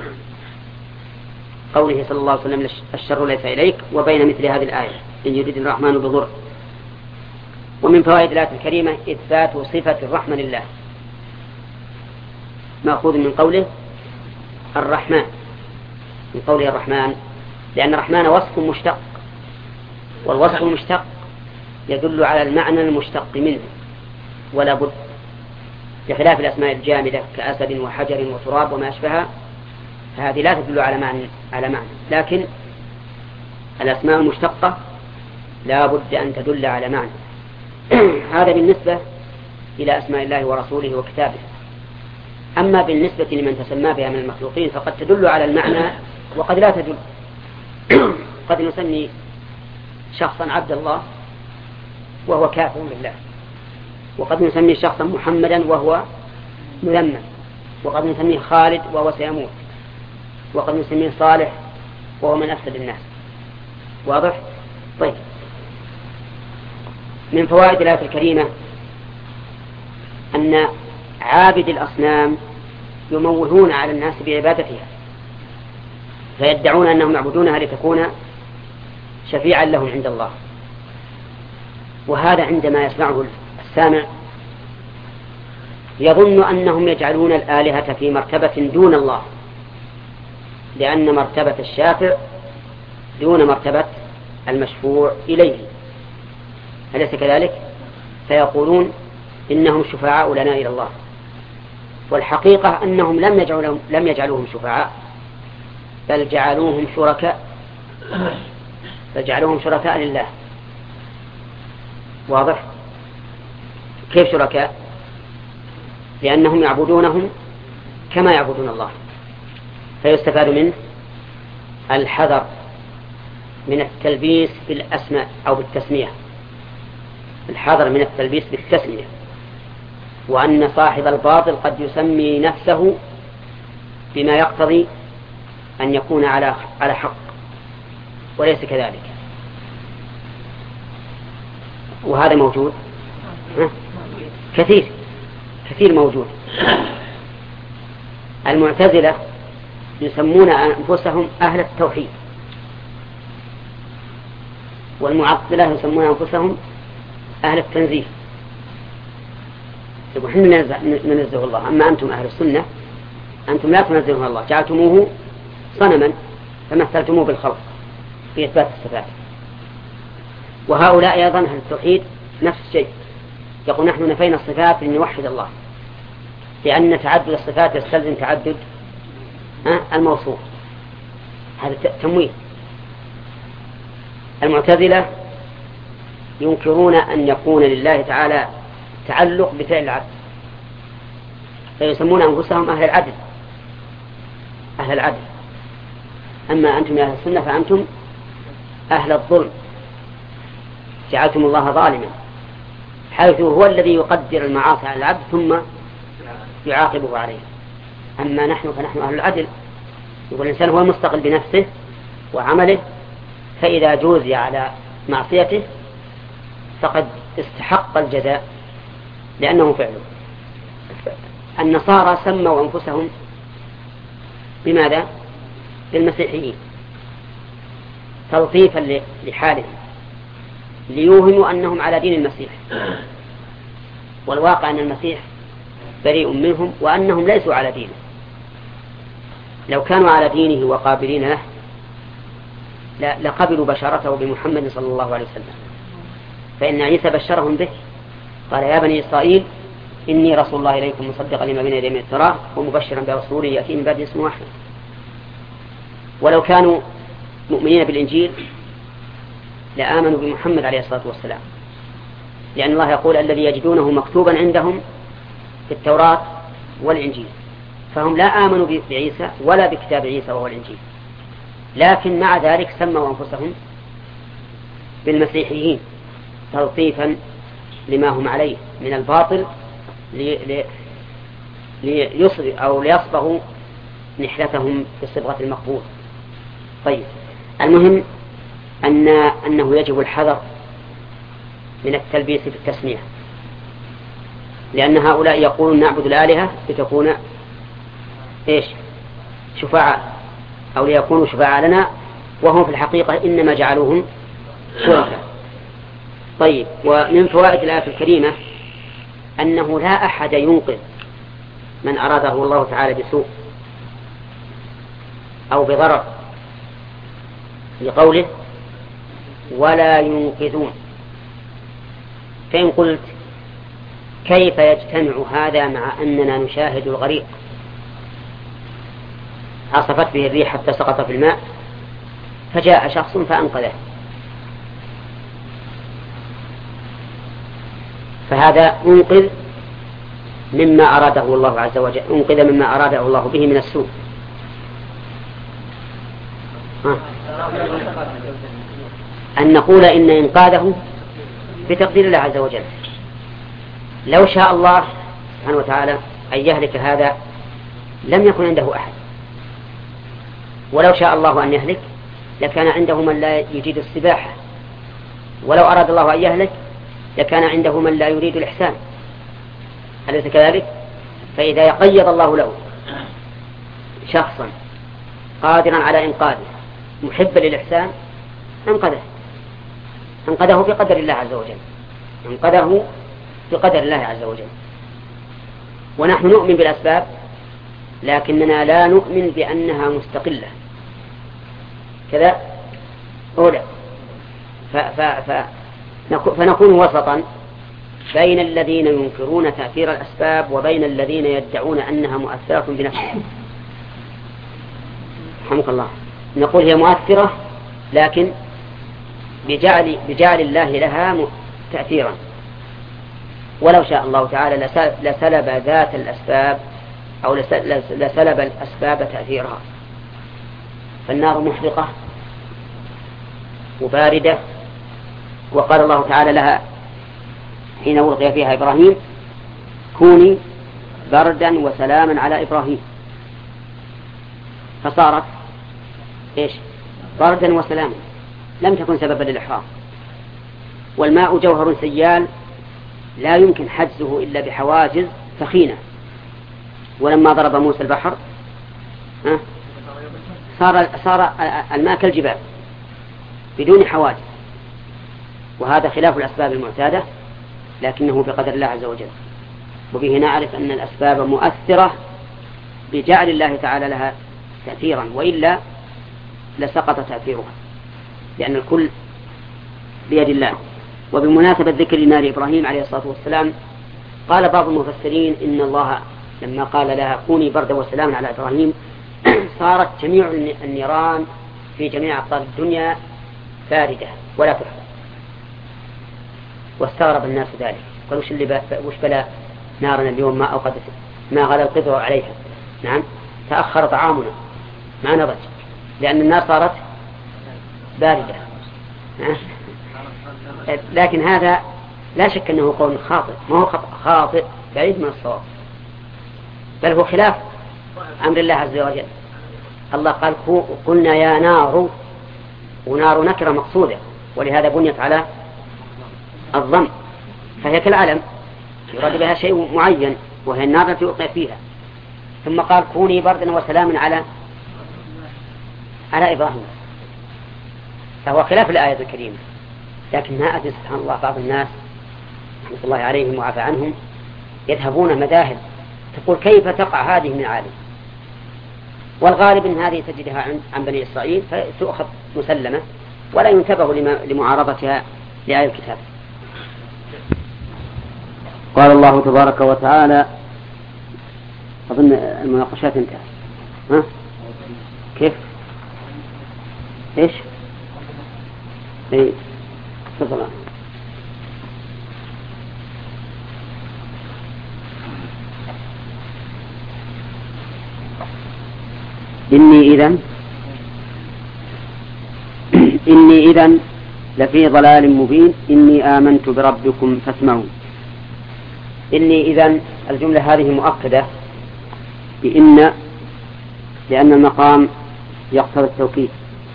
Speaker 1: قوله صلى الله عليه وسلم الشر ليس إليك وبين مثل هذه الآية إن يريد الرحمن بضر. ومن فوائد الآية الكريمة إثبات صفة الرحمة لله، مأخوذ من قوله الرحمن، من قوله الرحمن، لأن الرحمن وصف مشتق، والوصف المشتق يدل على المعنى المشتق منه ولا بد، بخلاف الأسماء الجامدة كأسد وحجر وتراب وما أشبهها، هذه لا تدل على معنى على معنى لكن الأسماء المشتقة لا بد أن تدل على معنى. هذا بالنسبة إلى أسماء الله ورسوله وكتابه. أما بالنسبة لمن تسمى بها من المخلوقين فقد تدل على المعنى وقد لا تدل. قد نسمي شخصا عبد الله وهو كافر بالله، وقد نسمي شخصا محمدا وهو مذمم، وقد نسميه خالد وهو سيموت، وقد نسميه صالح وهو من أفسد الناس. واضح؟ طيب، من فوائد الآية الكريمة أن عابد الأصنام يموهون على الناس بعبادتها، فيدعون أنهم يعبدونها لتكون شفيعا لهم عند الله. وهذا عندما يسمعه السامع يظن أنهم يجعلون الآلهة في مرتبة دون الله، لأن مرتبة الشافع دون مرتبة المشفوع إليه، أليس كذلك؟ فيقولون إنهم شفعاء لنا إلى الله، والحقيقة أنهم لم يجعلوهم, لم يجعلوهم شفعاء، بل جعلوهم شركاء، فجعلوهم شركاء لله. واضح؟ كيف شركاء؟ لأنهم يعبدونهم كما يعبدون الله، فيستفاد منه الحذر من التلبيس بالأسماء أو بالتسمية، الحذر من التلبيس بالتسمية، وأن صاحب الباطل قد يسمي نفسه بما يقتضي أن يكون على على حق وليس كذلك. وهذا موجود كثير كثير موجود. المعتزلة يسمون أنفسهم أهل التوحيد، والمعطلة يسمون أنفسهم أهل التنزيه. يقول حين ننزه الله، أما أنتم أهل السنة أنتم لا تنزهون الله، جعلتموه صنما فمثلتموه بالخلق في إثبات الصفات. وهؤلاء أيضا أهل التوحيد نفس الشيء، يقول نحن نفينا الصفات لنوحد الله، لأن تعدد الصفات يستلزم تعدد الموصوف، هذا تمويه.
Speaker 2: المعتزلة ينكرون أن يكون لله تعالى تعلق بفعل العبد، فيسمون أنفسهم أهل العدل أهل العدل أما أنتم يا أهل السنة فأنتم أهل الظلم، جعلتم الله ظالما، حيث هو الذي يقدر المعاصي على العبد ثم يعاقبه عليه. أما نحن فنحن أهل العدل، يقول الإنسان هو المستقل بنفسه وعمله، فإذا جوزي على معصيته فقد استحق الجزاء لأنه فعله. النصارى سموا أنفسهم بماذا؟ بالمسيحيين تلطيفا لحالهم ليوهموا أنهم على دين المسيح، والواقع أن المسيح بريء منهم وأنهم ليسوا على دينه. لو كانوا على دينه وقابلين له لقبلوا بشارته بمحمد صلى الله عليه وسلم، فإن عيسى بشرهم به، قال يا بني إسرائيل إني رسول الله إليكم مصدقا لما بين يدي من التوراة ومبشرا برسول يأتي من بعد اسمه أحمد. ولو كانوا مؤمنين بالإنجيل لآمنوا بمحمد عليه الصلاة والسلام، لأن الله يقول الذي يجدونه مكتوبا عندهم في التوراة والإنجيل، فهم لا آمنوا بعيسى ولا بكتاب عيسى وهو الإنجيل، لكن مع ذلك سموا أنفسهم بالمسيحيين تلطيفا لما هم عليه من الباطل ليصبغ أو ليصبغوا نحلتهم في الصبغة المقبول. طيب، المهم أن أنه يجب الحذر من التلبيس في التسمية، لأن هؤلاء يقولون نعبد الآلهة لتكون إيش شفعاء أو ليكونوا شفعاء لنا، وهم في الحقيقة إنما جعلوهم شركاء. طيب، ومن فوائد الآية الكريمة أنه لا أحد ينقذ من أراده الله تعالى بسوء أو بضرر، لقوله ولا ينقذون. فإن قلت كيف يجتمع هذا مع أننا نشاهد الغريق عصفت به الريح حتى سقط في الماء فجاء شخص فأنقذه، فهذا أنقذ مما أراده الله عز وجل، أنقذ مما أراده الله به من السوء. ها. أن نقول إن إنقاذه بتقدير الله عز وجل. لو شاء الله سبحانه وتعالى أن يهلك هذا لم يكن عنده أحد، ولو شاء الله أن يهلك لكان عنده من لا يجيد السباحة، ولو أراد الله أن يهلك لكان عنده من لا يريد الإحسان، أليس كذلك؟ فإذا يقيض الله له شخصا قادرا على إنقاذه محبا للإحسان أنقذه أنقذه بقدر الله عز وجل أنقذه بقدر الله عز وجل. ونحن نؤمن بالأسباب لكننا لا نؤمن بأنها مستقلة كذا أولا، ف ف ف فنكون وسطا بين الذين ينكرون تأثير الأسباب وبين الذين يدعون أنها مؤثرة بنفسها. رحمك الله، نقول هي مؤثرة لكن بجعل, بجعل الله لها تأثيرا، ولو شاء الله تعالى لسلب ذات الأسباب أو لسلب الأسباب تأثيرها. فالنار محرقة وباردة، وقال الله تعالى لها حين ألقي فيها إبراهيم كوني بردا وسلاما على إبراهيم، فصارت إيش بردا وسلاما، لم تكن سببا للإحراق. والماء جوهر سيال لا يمكن حجزه إلا بحواجز ثخينة، ولما ضرب موسى البحر صار, صار الماء كالجبال بدون حواجز، وهذا خلاف الأسباب المعتادة لكنه بقدر الله عز وجل. وبه نعرف أن الأسباب مؤثرة بجعل الله تعالى لها تأثيرا، وإلا لسقط تأثيرها، لأن الكل بيد الله. وبمناسبة ذكر نار إبراهيم عليه الصلاة والسلام قال بعض المفسرين إن الله لما قال لها كوني بردا وسلاما على إبراهيم صارت جميع النيران في جميع أقطار الدنيا باردة ولا تحرق. واستغرب الناس ذلك، قالوا وش اللي وش بلا نارنا اليوم ما أوقدت ما غلى القدر عليها. نعم، تأخر طعامنا ما نضج لأن النار صارت باردة. لكن هذا لا شك أنه قول خاطئ، ما هو خاطئ بعيد من الصواب، بل هو خلاف أمر الله عز وجل. الله قال قلنا يا نار، ونار نكرة مقصودة، ولهذا بنيت على الضم، فهي كالعلم يراد بها شيء معين وهي النار التي يوقع فيها. ثم قال كوني بردا وسلاما على على إبراهيم، فهو خلاف الآية الكريمة. لكن ما أدري سبحان الله بعض الناس رحمة الله عليهم وعفى عنهم يذهبون مذاهب تقول كيف تقع هذه من عالم، والغالب أن هذه تجدها عن بني إسرائيل فتؤخذ مسلمة ولا ينتبه لمعارضتها لآية الكتاب.
Speaker 1: قال الله تبارك وتعالى، أظن المناقشات انتهت، ها؟ كيف؟ إيش؟ إيه؟ تفضل. إني إذن إني إذن لفي ضلال مبين إني آمنت بربكم فاسمعون. إني إذن الجملة هذه مؤكدة بإن، لأن المقام يقتضي التوكيد.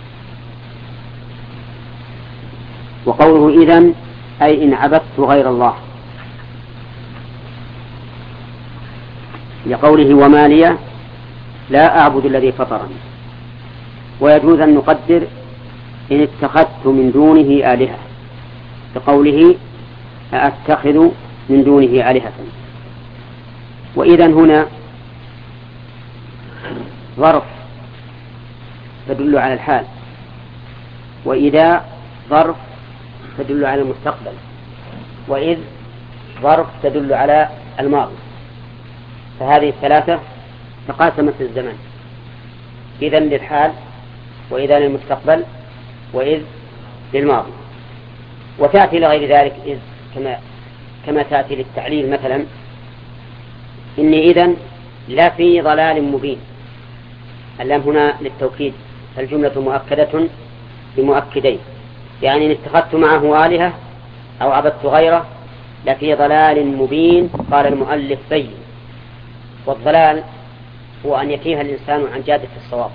Speaker 1: وقوله إذن أي إن عبدت غير الله، لقوله وما لي لا أعبد الذي فطرني. ويجوز أن نقدر إن اتخذت من دونه آلهة، بقوله أأتخذ من دونه آلهة. وإذن هنا ظرف تدل على الحال، وإذا ظرف تدل على المستقبل، وإذ ظرف تدل على الماضي. فهذه الثلاثة تقاسمت الزمن، إذن للحال، وإذا للمستقبل، وإذ للماضي. وتأتي لغير ذلك إذ كما كما تأتي للتعليل مثلا إني إذن لا في ضلال مبين. اللام هنا للتوكيد، الجملة مؤكدة بمؤكدين، يعني إن اتخذت معه آلهة أو عبدت غيره لفي ضلال مبين. قال المؤلف بين. والضلال هو أن يتيه الإنسان عن جادة الصواب.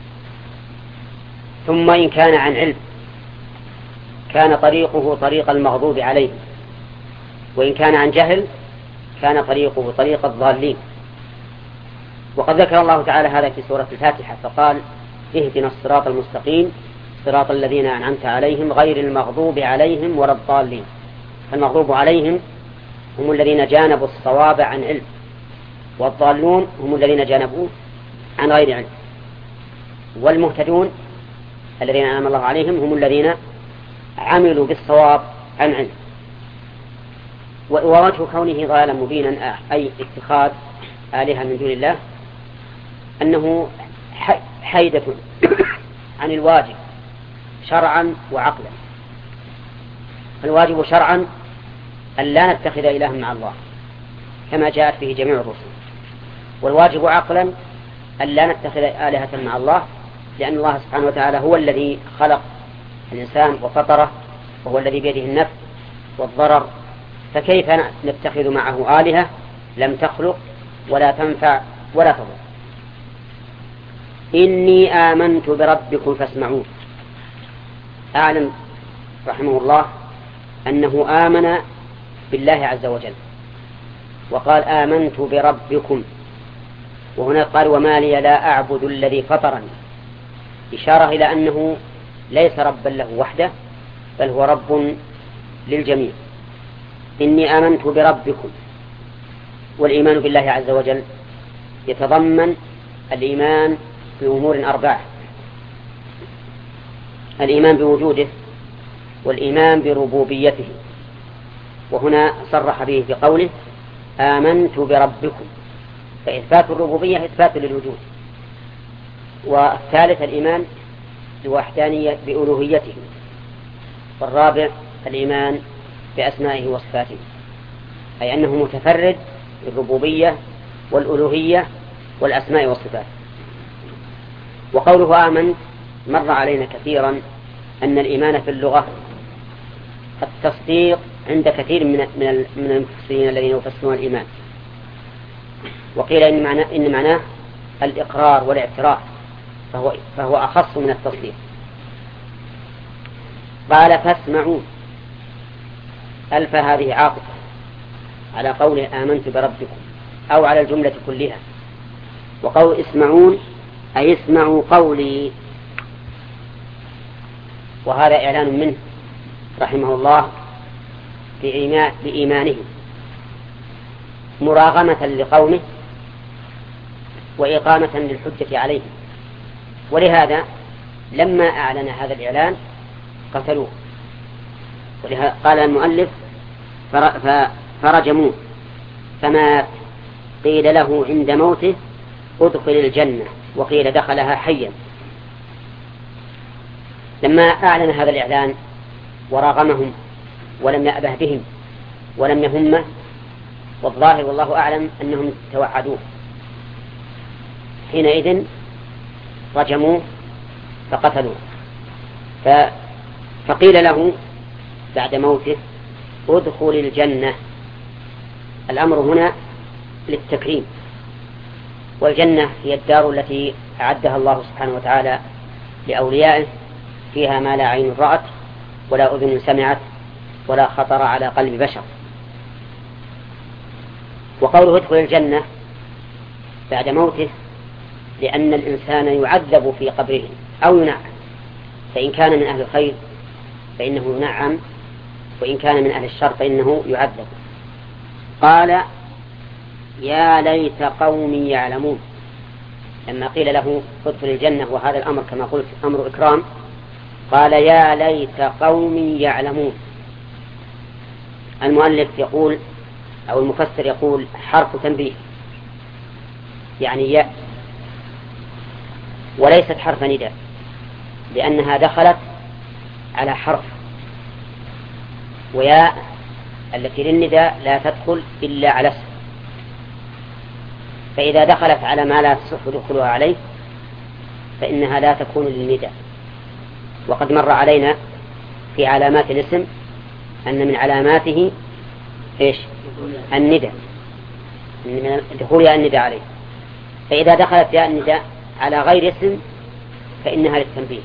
Speaker 1: ثم إن كان عن علم كان طريقه طريق المغضوب عليه، وإن كان عن جهل كان طريقه طريق الضالين. وقد ذكر الله تعالى هذا في سورة الفاتحة فقال اهدنا الصراط المستقيم صراط الذين أنعمت عليهم غير المغضوب عليهم ولا الضالين. المغضوب عليهم هم الذين جانبوا الصواب عن علم، والضالون هم الذين جانبوه عن غير علم. والمهتدون الذين أنعم الله عليهم هم الذين عملوا بالصواب عن علم. ووجه كونه ضلالا مبينا أي اتخاذ آلهة من دون الله أنه حيدة عن الواجب شرعا وعقلا. الواجب شرعا أن لا نتخذ إلها مع الله كما جاءت به جميع الرسل، والواجب عقلا أن لا نتخذ آلهة مع الله، لأن الله سبحانه وتعالى هو الذي خلق الإنسان وفطره، وهو الذي بيده النفع والضرر، فكيف نتخذ معه آلهة لم تخلق ولا تنفع ولا تضر. إني آمنت بربكم فاسمعون. أعلم رحمه الله أنه آمن بالله عز وجل، وقال آمنت بربكم، وهنا قال وما لي لا أعبد الذي فطرني، إشارة إلى أنه ليس ربا له وحده بل هو رب للجميع. إني آمنت بربكم. والإيمان بالله عز وجل يتضمن الإيمان بأمور أربعة: الإيمان بوجوده، والإيمان بربوبيته، وهنا صرح به بقوله آمنت بربكم، فإثبات الربوبية إثبات للوجود. والثالث الإيمان بوحدانية بألوهيته،
Speaker 2: والرابع الإيمان بأسمائه وصفاته، أي أنه متفرد بالربوبية والألوهية والأسماء والصفات. وقوله آمن مر علينا كثيرا أن الإيمان في اللغة التصديق عند كثير من من المفسرين الذين يفسرون الإيمان، وقيل إن معناه, إن معناه الإقرار والاعتراف، فهو, فهو أخص من التصديق. قال فاسمعوا، ألف هذه عاطفة على قوله آمنت بربكم أو على الجملة كلها. وقول اسمعون أي اسمعوا قولي، وهذا إعلان منه رحمه الله بإيمانه مراغمة لقومه وإقامة للحجة عليه. ولهذا لما أعلن هذا الإعلان قتلوه، ولهذا قال المؤلف فرجموه فمات. قيل له عند موته ادخل الجنة، وقيل دخلها حيا. لما أعلن هذا الإعلان وراغمهم ولم يأبه بهم ولم يهمه، والظاهر والله أعلم أنهم توعدوه، حينئذ رجموه فقتلوه. فقيل له بعد موته ادخل الجنة. الأمر هنا للتكريم، والجنة هي الدار التي أعدها الله سبحانه وتعالى لأوليائه، فيها ما لا عين رأت ولا أذن سمعت ولا خطر على قلب بشر. وقوله ادخل الجنة بعد موته لأن الإنسان يعذب في قبره أو ينعم، فإن كان من أهل الخير فإنه ينعم، وإن كان من أهل الشر فإنه يعذب. قال يا ليت قومي يعلمون. لما قيل له ادخل الجنة وهذا الأمر كما قلت أمر إكرام، قال يا ليت قومي يعلمون. المؤلف يقول أو المفسر يقول حرف تنبيه، يعني ياء، وليست حرف نداء، لأنها دخلت على حرف، وياء التي للنداء لا تدخل إلا على اسم، فإذا دخلت على ما لا تصح دخولها عليه فإنها لا تكون للنداء. وقد مر علينا في علامات الاسم أن من علاماته إيش؟ النداء، من دخولها النداء عليه. فإذا دخلت ياء النداء على غير اسم فإنها للتنبيه،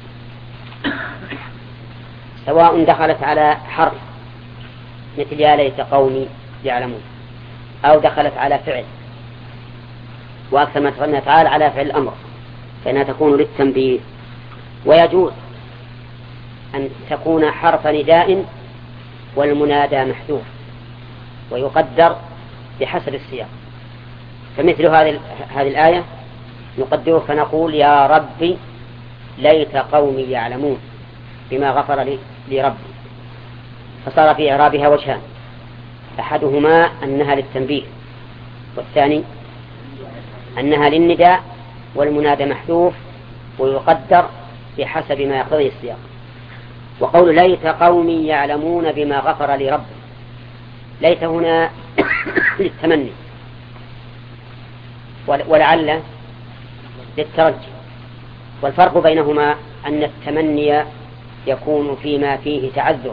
Speaker 2: سواء دخلت على حرف مثل يا ليت قومي يعلمون، أو دخلت على فعل، وأكثر ما تقولنا تعالى على فعل الأمر فإنها تكون للتنبيه. ويجوز أن تكون حرف نداء والمنادى محذوف ويقدر بحسب السياق، فمثل هذه هذه الآية نقدره فنقول يا ربي ليت قومي يعلمون بما غفر لي, لي ربي، فصار في إعرابها وجهان، أحدهما أنها للتنبيه، والثاني أنها للنداء والمنادى محذوف ويقدر بحسب ما يقتضي السياق. وقول ليت قومي يعلمون بما غفر لي ربي، ليت هنا للتمني، ولعل للترجي. والفرق بينهما أن التمني يكون فيما فيه تعذر،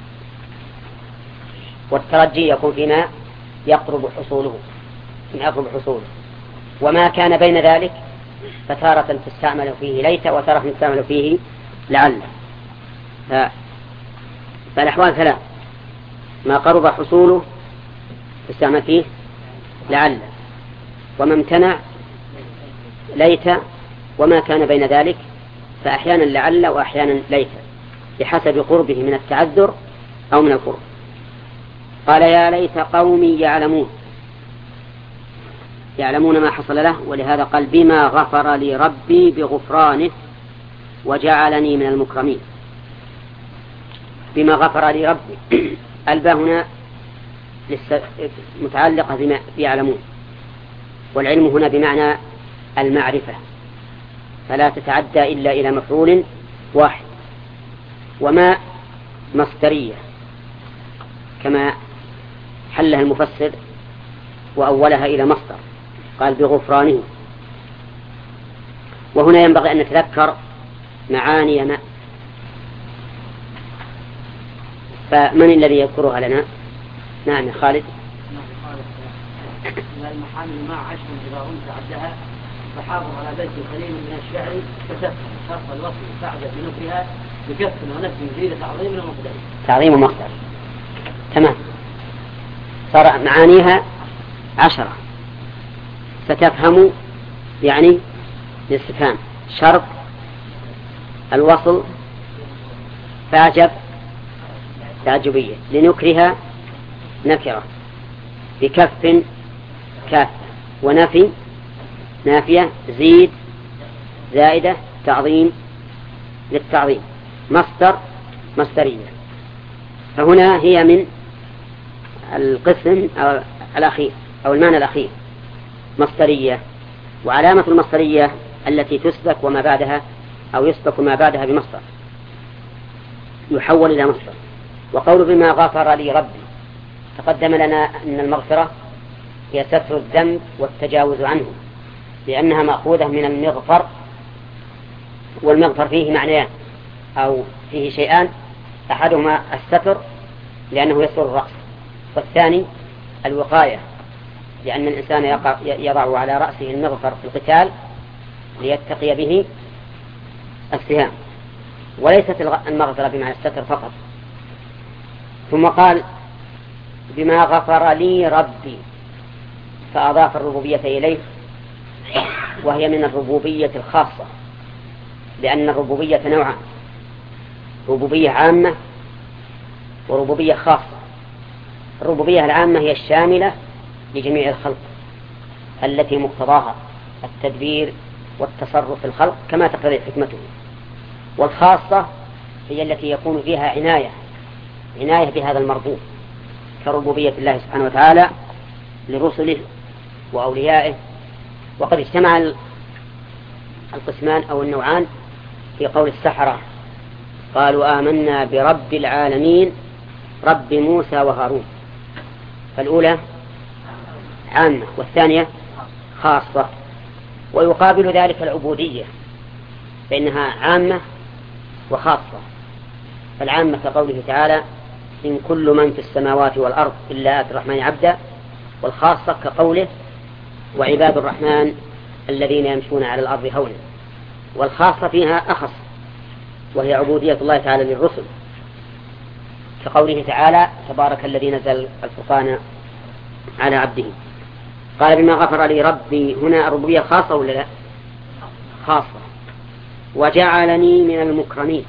Speaker 2: والترجي يكون فيما يقرب حصوله فيما يقرب حصوله. وما كان بين ذلك فتارة تستعمل فيه ليت وتارة تستعمل فيه لعل. فالأحوال ثلاث: ما قرب حصوله تستعمل فيه لعل، وما امتنع ليت، وما كان بين ذلك فأحيانا لعل وأحيانا ليت بحسب قربه من التعذر أو من القرب. قال يا ليت قومي يعلمون، يعلمون ما حصل له، ولهذا قال بما غفر لي ربي بغفرانه وجعلني من المكرمين. بما غفر لي ربي الباء هنا متعلقة بما يعلمون، والعلم هنا بمعنى المعرفة، فلا تتعدى إلا إلى مفعول واحد. وما مصدرية كما حلها المفسر وأولها إلى مصدر، قال بغفرانه. وهنا ينبغي أن نتذكر معاني ما، فمن الذي يذكرها لنا؟ نعم يا خالد.
Speaker 3: المحامل مع عشر إذا رمت عدها فحافظ على بيت قليل من الشعر فتفهم صرف الوصل بعد بنفرها بكف ونفس زيد تعظيم ومقدر.
Speaker 2: تعظيم ومقدر، تمام. صار معانيها عشرة. ستفهم يعني الاستفهام، شرط، الوصل، فاعجب تعجبية، لنكرها نكرة، بكف كاف، ونفي نافية، زيد زائدة، تعظيم للتعظيم، مصدر مصدرية. فهنا هي من القسم الأخير أو المعنى الأخير، مصدرية. وعلامة المصدرية التي تسبك وما بعدها أو يسبك ما بعدها بمصدر يحول إلى مصدر. وقول بما غفر لي ربي، تقدم لنا أن المغفرة هي ستر الذنب والتجاوز عنه، لأنها مأخوذة من المغفر، والمغفر فيه معنيان أو فيه شيئان، أحدهما الستر لأنه يستر الرأس، والثاني الوقاية لأن الإنسان يضع على رأسه المغفر في القتال ليتقي به السهام، وليست المغفرة بمعنى الستر فقط. ثم قال بما غفر لي ربي، فأضاف الربوبية إليه، وهي من الربوبية الخاصة، لأن الربوبية نوعان، ربوبية عامة وربوبية خاصة. الربوبية العامة هي الشاملة لجميع الخلق التي مقتضاها التدبير والتصرف في الخلق كما تقتضي حكمته، والخاصة هي التي يكون فيها عناية عناية بهذا المربوب، كربوبية الله سبحانه وتعالى لرسله وأوليائه. وقد اجتمع القسمان أو النوعان في قول السحرة، قالوا آمنا برب العالمين رب موسى وهارون، فالأولى عامة والثانية خاصة. ويقابل ذلك العبودية، فإنها عامة وخاصة. فالعامة كقوله تعالى إن كل من في السماوات والأرض إلا آتي الرحمن عبدا، والخاصة كقوله وعباد الرحمن الذين يمشون على الأرض هونا. والخاصة فيها أخص، وهي عبودية الله تعالى للرسل، كقوله تعالى تبارك الذي نزل الفرقان على عبده. قال بما غفر لي ربي، هنا الربوبية خاصة ولا لا؟ خاصة. وجعلني من المكرمين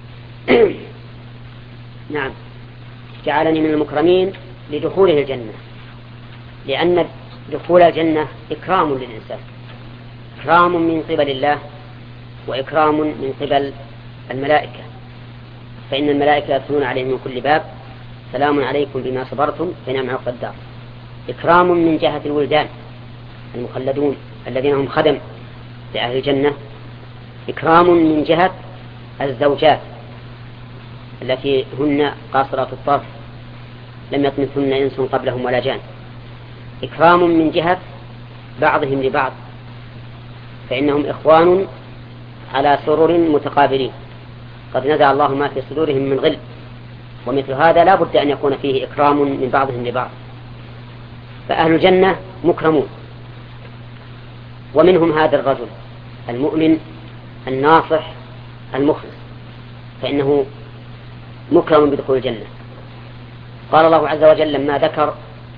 Speaker 2: نعم، جعلني من المكرمين لدخوله الجنة، لأن دخول الجنة إكرام للإنسان، إكرام من قبل الله وإكرام من قبل الملائكة، فإن الملائكة يدخلون عليهم من كل باب سلام عليكم بما صبرتم فنعم عقبى الدار. إكرام من جهة الولدان المخلدون الذين هم خدم لأهل الجنة، إكرام من جهة الزوجات التي هن قاصرات الطرف لم يطمثهن إنس قبلهم ولا جان، إكرام من جهة بعضهم لبعض، فإنهم إخوان على سرر متقابلين، قد نزع الله ما في صدورهم من غل، ومثل هذا لا بد أن يكون فيه إكرام من بعضهم لبعض. فأهل الجنة مكرمون، ومنهم هذا الرجل المؤمن الناصح المخلص، فإنه مكرم بدخول الجنة. قال الله عز وجل لما ذكر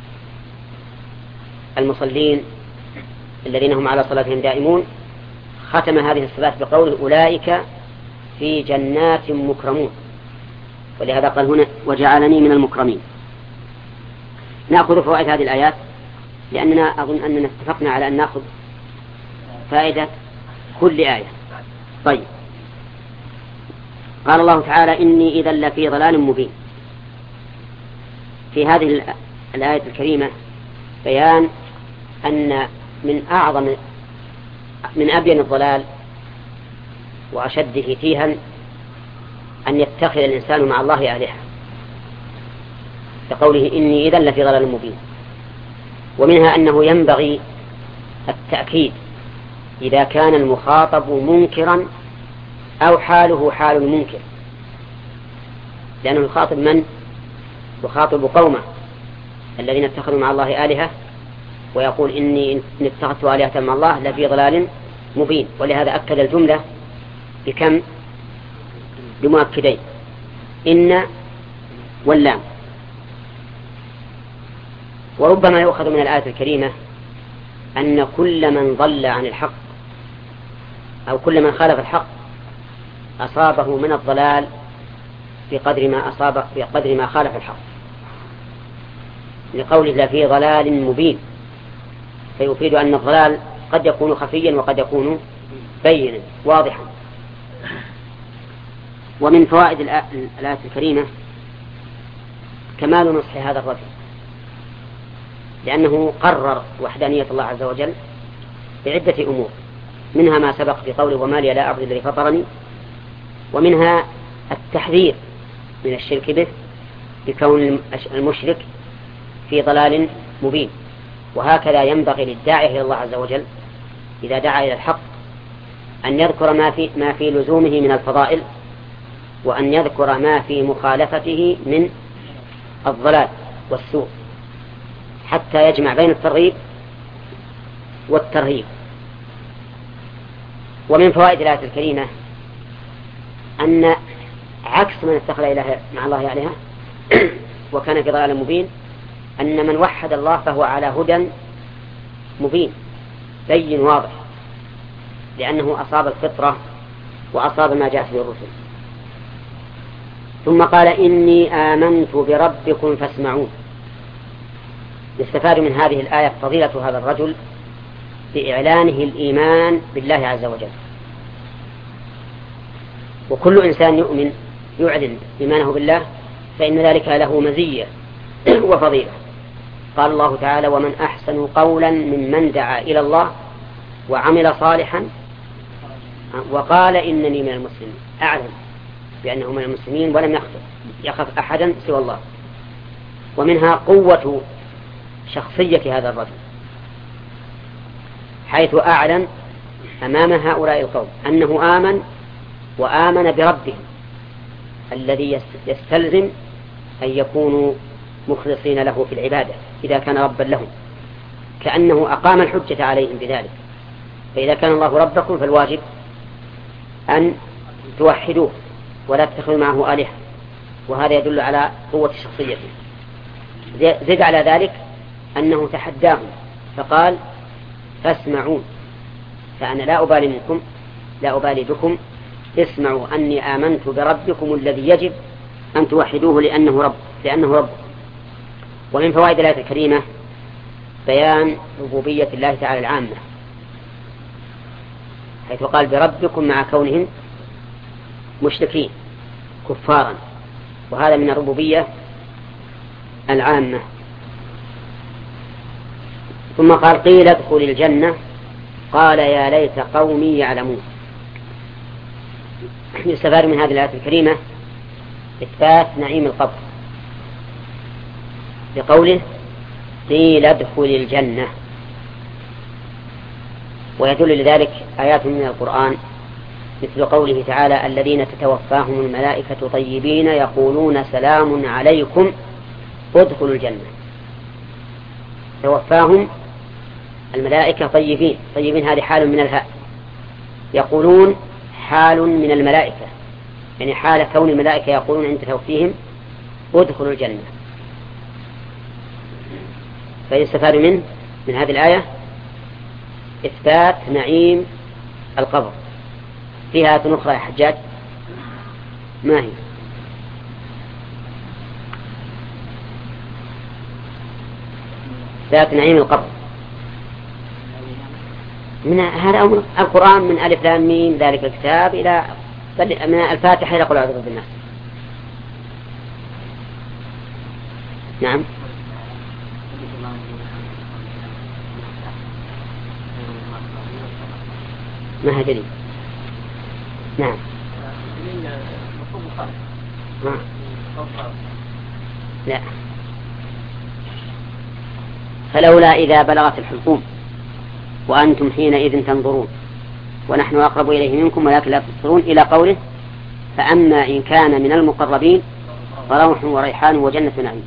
Speaker 2: المصلين الذين هم على صلاتهم دائمون، ختم هذه الصفات بقوله أولئك في جنات مكرمون، ولهذا قال هنا وجعلني من المكرمين. نأخذ فوائد هذه الآيات، لأننا أظن أننا اتفقنا على أن نأخذ فائدة كل آية. طيب، قال الله تعالى إني إذا لفي ضلال مبين. في هذه الآية الكريمة بيان أن من أعظم من أبين الضلال وأشده تيها أن يتخذ الإنسان مع الله آلهة لقوله إني إذن لفي ضلال مبين. ومنها أنه ينبغي التأكيد إذا كان المخاطب منكرا أو حاله حال المنكر، لأنه يخاطب من؟ يخاطب قومه الذين اتخذوا مع الله آلهة، ويقول إني إن اتخذت آلهة مع الله لفي ضلال مبين. ولهذا أكد الجملة بكم؟ بمؤكدين، إن واللام. وربما يؤخذ من الآية الكريمة أن كل من ضل عن الحق أو كل من خالف الحق أصابه من الضلال بقدر ما أصاب بقدر ما خالف الحق، لقوله لفي ضلال مبين، فيفيد أن الضلال قد يكون خفيا وقد يكون بينا واضحا. ومن فوائد الآية الكريمة كمال نصح هذا الرجل، لأنه قرر وحدانية الله عز وجل بعدة أمور، منها ما سبق بقوله وما لي لا أعبد الذي فطرني، ومنها التحذير من الشرك به بكون المشرك في ضلال مبين. وهكذا ينبغي للداعية إلى الله عز وجل إذا دعا إلى الحق أن يذكر ما في, ما في لزومه من الفضائل، وأن يذكر ما في مخالفته من الضلال والسوء، حتى يجمع بين الترغيب والترهيب. ومن فوائد الآية الكريمة أن عكس من اتخذ إله مع الله آلهة وكان في ضلال مبين، أن من وحد الله فهو على هدى مبين بين واضح، لأنه أصاب الفطرة وأصاب ما جاءت به الرسل. ثم قال إني آمنت بربكم فاسمعون. يستفاد من هذه الآية فضيلة هذا الرجل بإعلانه الإيمان بالله عز وجل. وكل إنسان يؤمن يعلن إيمانه بالله فإن ذلك له مزية وفضيلة. قال الله تعالى ومن أحسن قولا ممن دعا إلى الله وعمل صالحا وقال إنني من المسلمين، أعلم بأنه من المسلمين ولم يخف يخف أحدا سوى الله. ومنها قوة شخصية هذا الرجل، حيث أعلن أمام هؤلاء القوم أنه آمن وآمن بربهم الذي يستلزم أن يكونوا مخلصين له في العبادة إذا كان ربا لهم، كأنه أقام الحجة عليهم بذلك. فإذا كان الله ربكم فالواجب أن توحدوه ولا تتخذوا معه آلهة، وهذا يدل على قوة شخصيته. زد على ذلك أنه تحداهم فقال فاسمعون، فأنا لا أبالي منكم لا أبالي بكم، اسمعوا أني آمنت بربكم الذي يجب أن توحدوه لأنه رب لأنه رب. ومن فوائد الآية الكريمة بيان ربوبية الله تعالى العامة، حيث قال بربكم مع كونهم مشركين كفارا، وهذا من الربوبية العامة. ثم قال قيل ادخل الجنة قال يا ليت قومي يعلمون. يستفاد من هذه الآية الكريمة إثبات نعيم القبر بقوله قيل ادخل الجنة، ويدل لذلك آيات من القرآن مثل قوله تعالى الذين تتوفاهم الملائكة طيبين يقولون سلام عليكم ادخلوا الجنة. توفاهم الملائكة طيبين، طيبين هذه حال من الهاء، يقولون حال من الملائكة، يعني حال كون الملائكة يقولون عند توفيهم ادخلوا الجنة. فيستفاد منه من هذه الآية إثبات نعيم القبر. فيها آية أخرى يا حجاج، ما هي؟ إثبات نعيم القبر من هذا أمر القرآن من ألف لام ميم ذلك الكتاب إلى من الفاتحة إلى قل أعوذ برب الناس. نعم ما هي جديد. نعم لا. فلولا إذا بلغت الحلقوم وأنتم حينئذ تنظرون ونحن أقرب إليه منكم ولكن لا تبصرون إلى قوله فأما إن كان من المقربين فروح وريحان وجنة نعيم.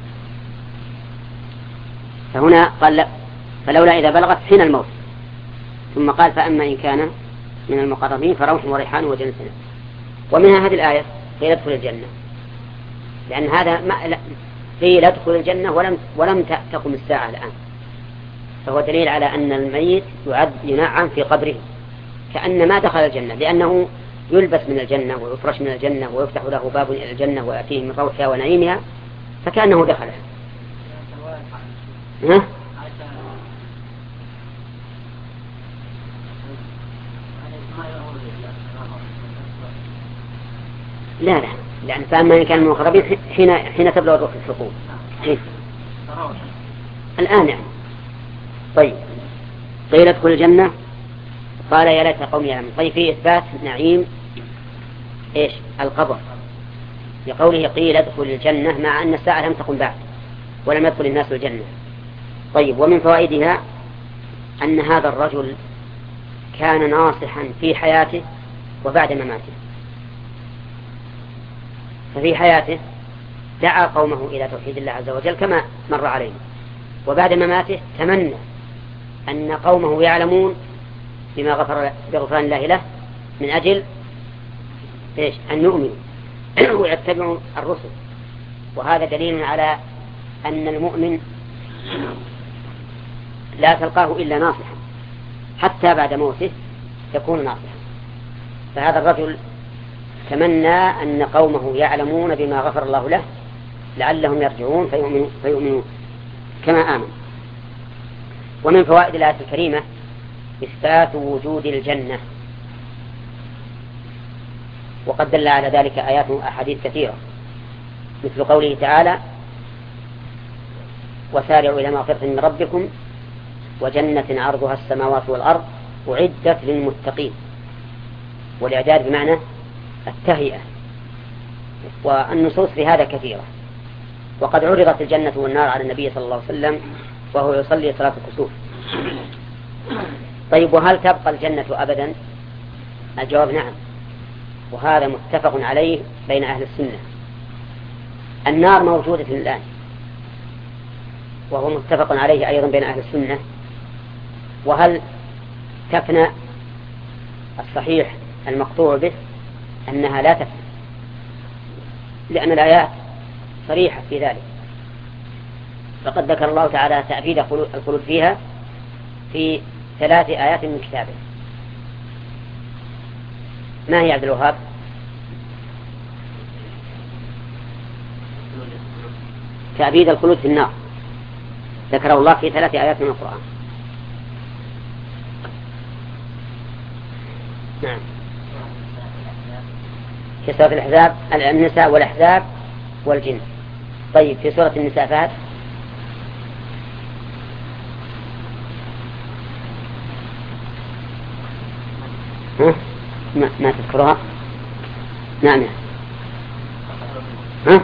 Speaker 2: فهنا قال لا فلولا إذا بلغت حين الموت، ثم قال فأما إن كان من المقربين فروح وريحان وجنة نعيم. ومنها هذه الآية قيل ادخل الجنة، لأن هذا ما قيل ادخل الجنة ولم ولم تقم الساعة الآن، فهو دليل على أن الميت يعد ينعم في قبره كأن ما دخل الجنة، لأنه يلبس من الجنة ويفرش من الجنة ويفتح له باب إلى الجنة ويأتيه من روحها ونعيمها فكأنه دخلها. ها؟ لا لا لأن فأما إن كان من المقربين حين حين تبلغ الروح الحقوق الآن يعني. طيب قيل ادخل الجنة قال يا ليت قوم يعلمون. طيب في إثبات نعيم إيش القبر لقوله قيل ادخل الجنة مع أن الساعة لم تقم بعد ولم يدخل الناس الجنة. طيب ومن فوائدها أن هذا الرجل كان ناصحا في حياته وبعد مماته. ففي حياته دعا قومه إلى توحيد الله عز وجل كما مر عليه، وبعد مماته تمنى أن قومه يعلمون بما غفر بغفران الله له من أجل إيش أن يؤمنوا ويتبعوا الرسل. وهذا دليل على أن المؤمن لا تلقاه إلا ناصحا حتى بعد موته يكون ناصحا. فهذا الرجل تمنى أن قومه يعلمون بما غفر الله له لعلهم يرجعون فيؤمنوا, فيؤمنوا كما آمن. ومن فوائد الآية الكريمة إثبات وجود الجنة، وقد دل على ذلك آيات وأحاديث كثيرة مثل قوله تعالى وسارعوا إلى مغفرة من ربكم وجنة عرضها السماوات والأرض أعدت للمتقين. والإعداد بمعنى التهيئة، والنصوص في هذا كثيرة. وقد عرضت الجنة والنار على النبي صلى الله عليه وسلم وهو يصلي صلاة الكسوف. طيب وهل تبقى الجنة أبدا؟ الجواب نعم، وهذا متفق عليه بين أهل السنة. النار موجودة الآن وهو متفق عليه أيضا بين أهل السنة. وهل تفنى؟ الصحيح المقطوع به أنها لا تفنى، لأن الآيات صريحة في ذلك. فقد ذكر الله تعالى تأبيد الخلود فيها في ثلاث آيات من كتابه. ما هي عبد الوهاب؟ تأبيد الخلود في النار ذكره الله في ثلاث آيات من القرآن. نعم في سورة الأحزاب النساء والأحزاب والجن. طيب في سورة النساء فهد ها؟ ما, ما تذكرها؟ نعم ها؟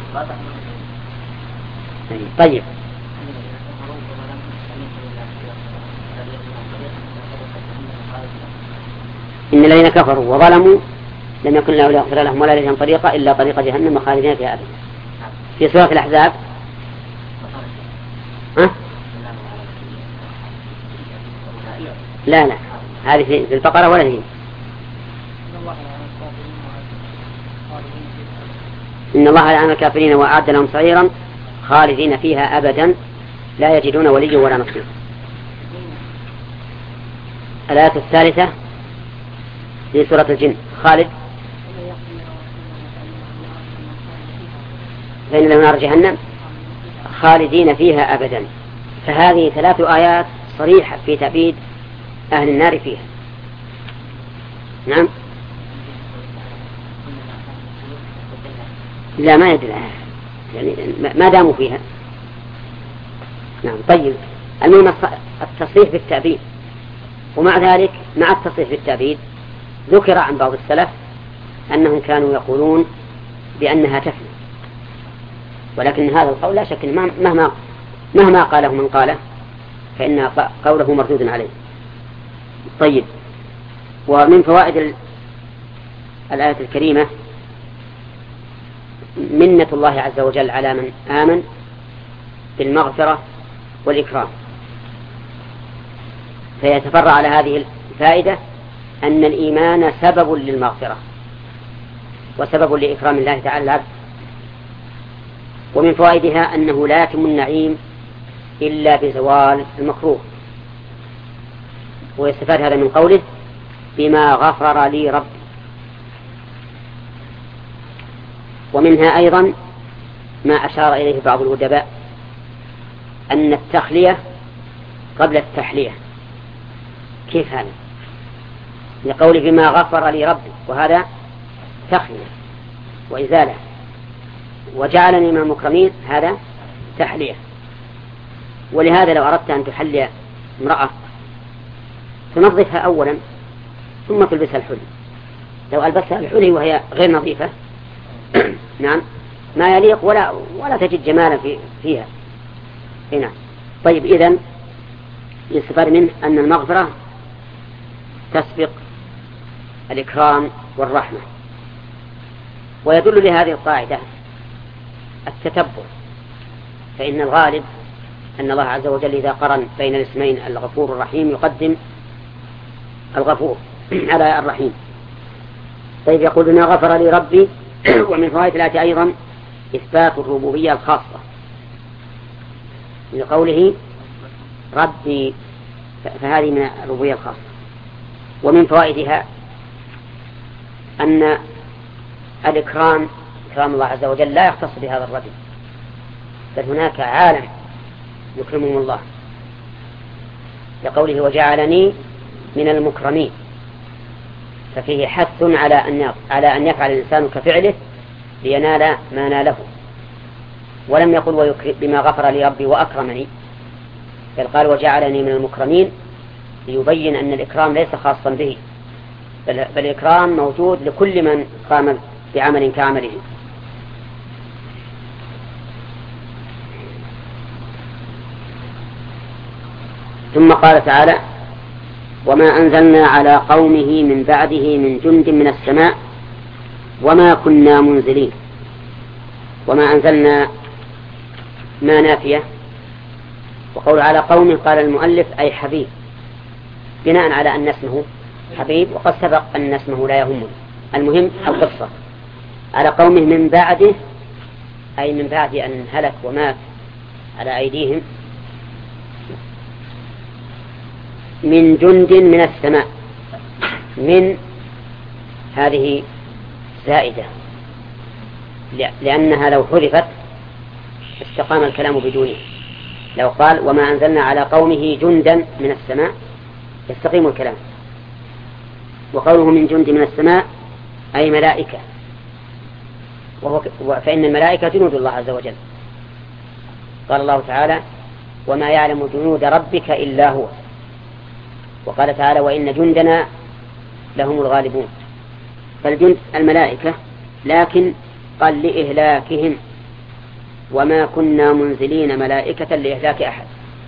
Speaker 2: طيب إن الذين كفروا وظلموا لم يكن له ليغفر لهم ولا لهم طريقة إلا طريق جهنم خالدين فيها أبدا. في سورة الأحزاب ها؟ لا لا هذه في البقرة ولا هي. إن الله لعن الكافرين وأعد لهم سعيرا خالدين فيها أبدا لا يجدون وليا ولا نصيرا. الآية الثالثة في سورة الجن خالد فإن لهم نار جهنم خالدين فيها أبدا. فهذه ثلاث آيات صريحة في تأبيد أهل النار فيها. نعم لا ما يدل يعني ما داموا فيها. نعم طيب المهم التصريح بالتأبيد. ومع ذلك مع التصريح بالتأبيد ذكر عن بعض السلف أنهم كانوا يقولون بأنها تفنى، ولكن هذا القول لا شك مهما مهما قاله من قاله فإن قوله مردود عليه. طيب، ومن فوائد الآية الكريمة منة الله عز وجل على من آمن بالمغفرة والإكرام، فيتفرع على هذه الفائدة أن الإيمان سبب للمغفرة وسبب لإكرام الله تعالى العبد. ومن فوائدها أنه لا يتم النعيم إلا بزوال المكروه، ويستفاد هذا من قوله بما غفر لي ربي. ومنها أيضا ما أشار إليه بعض الأدباء أن التخلية قبل التحلية. كيف هذا؟ لقوله بما غفر لي ربي، وهذا تخلية وإزالة، وجعلني من المكرمين هذا تحلية. ولهذا لو أردت أن تحلي امرأة تنظفها أولا ثم تلبسها الحلي، لو ألبسها الحلي وهي غير نظيفة نعم ما يليق ولا ولا تجد جمالا في فيها هنا. طيب، إذن يستفاد منه أن المغفرة تسبق الإكرام والرحمة. ويدل لهذه القاعدة التتبع، فإن الغالب أن الله عز وجل إذا قرن بين الاسمين الغفور الرحيم يقدم الغفور على الرحيم. طيب، يقول بما غفر لي ربي. ومن فوائد الآية أيضا إثبات الربوبية الخاصة لقوله ربي، فهذه من الربوبية الخاصة. ومن فوائدها أن الإكرام إكرام الله عز وجل لا يختص بهذا الرجل، بل هناك عالم يكرمهم الله، لقوله وجعلني من المكرمين، ففيه حث على أن على أن يفعل الإنسان كفعله لينال ما ناله. ولم يقل بما غفر لي ربي وأكرمني، بل قال وجعلني من المكرمين، ليبين أن الإكرام ليس خاصا به، بل, بل الإكرام موجود لكل من قام بعمل كعمله. ثم قال تعالى وما أنزلنا على قومه من بعده من جند من السماء وما كنا منزلين. وما أنزلنا ما نافية، وقول على قومه قال المؤلف أي حبيب، بناء على أن اسمه حبيب، وقد سبق أن اسمه لا يهمنا. المهم القصة على قومه من بعده، أي من بعد أن هلك ومات على أيديهم، من جند من السماء. من هذه زائدة، لأنها لو حذفت استقام الكلام بدونه. لو قال وما أنزلنا على قومه جندا من السماء يستقيم الكلام. وقوله من جند من السماء أي ملائكة، وهو فإن الملائكة جنود الله عز وجل. قال الله تعالى وما يعلم جنود ربك إلا هو. وقال تعالى وإن جندنا لهم الغالبون. فالجند الملائكة، لكن قال لإهلاكهم، وما كنا منزلين ملائكة لإهلاك أحد،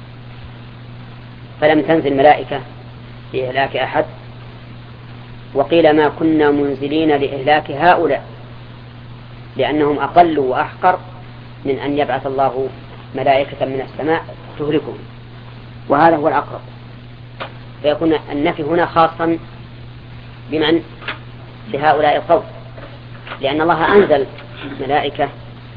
Speaker 2: فلم تنزل ملائكة لإهلاك أحد. وقيل ما كنا منزلين لإهلاك هؤلاء، لأنهم أقل وأحقر من أن يبعث الله ملائكة من السماء تهلكهم، وهذا هو الأقرب. فيكون النفي هنا خاصا بمن بهؤلاء القوم، لأن الله أنزل ملائكة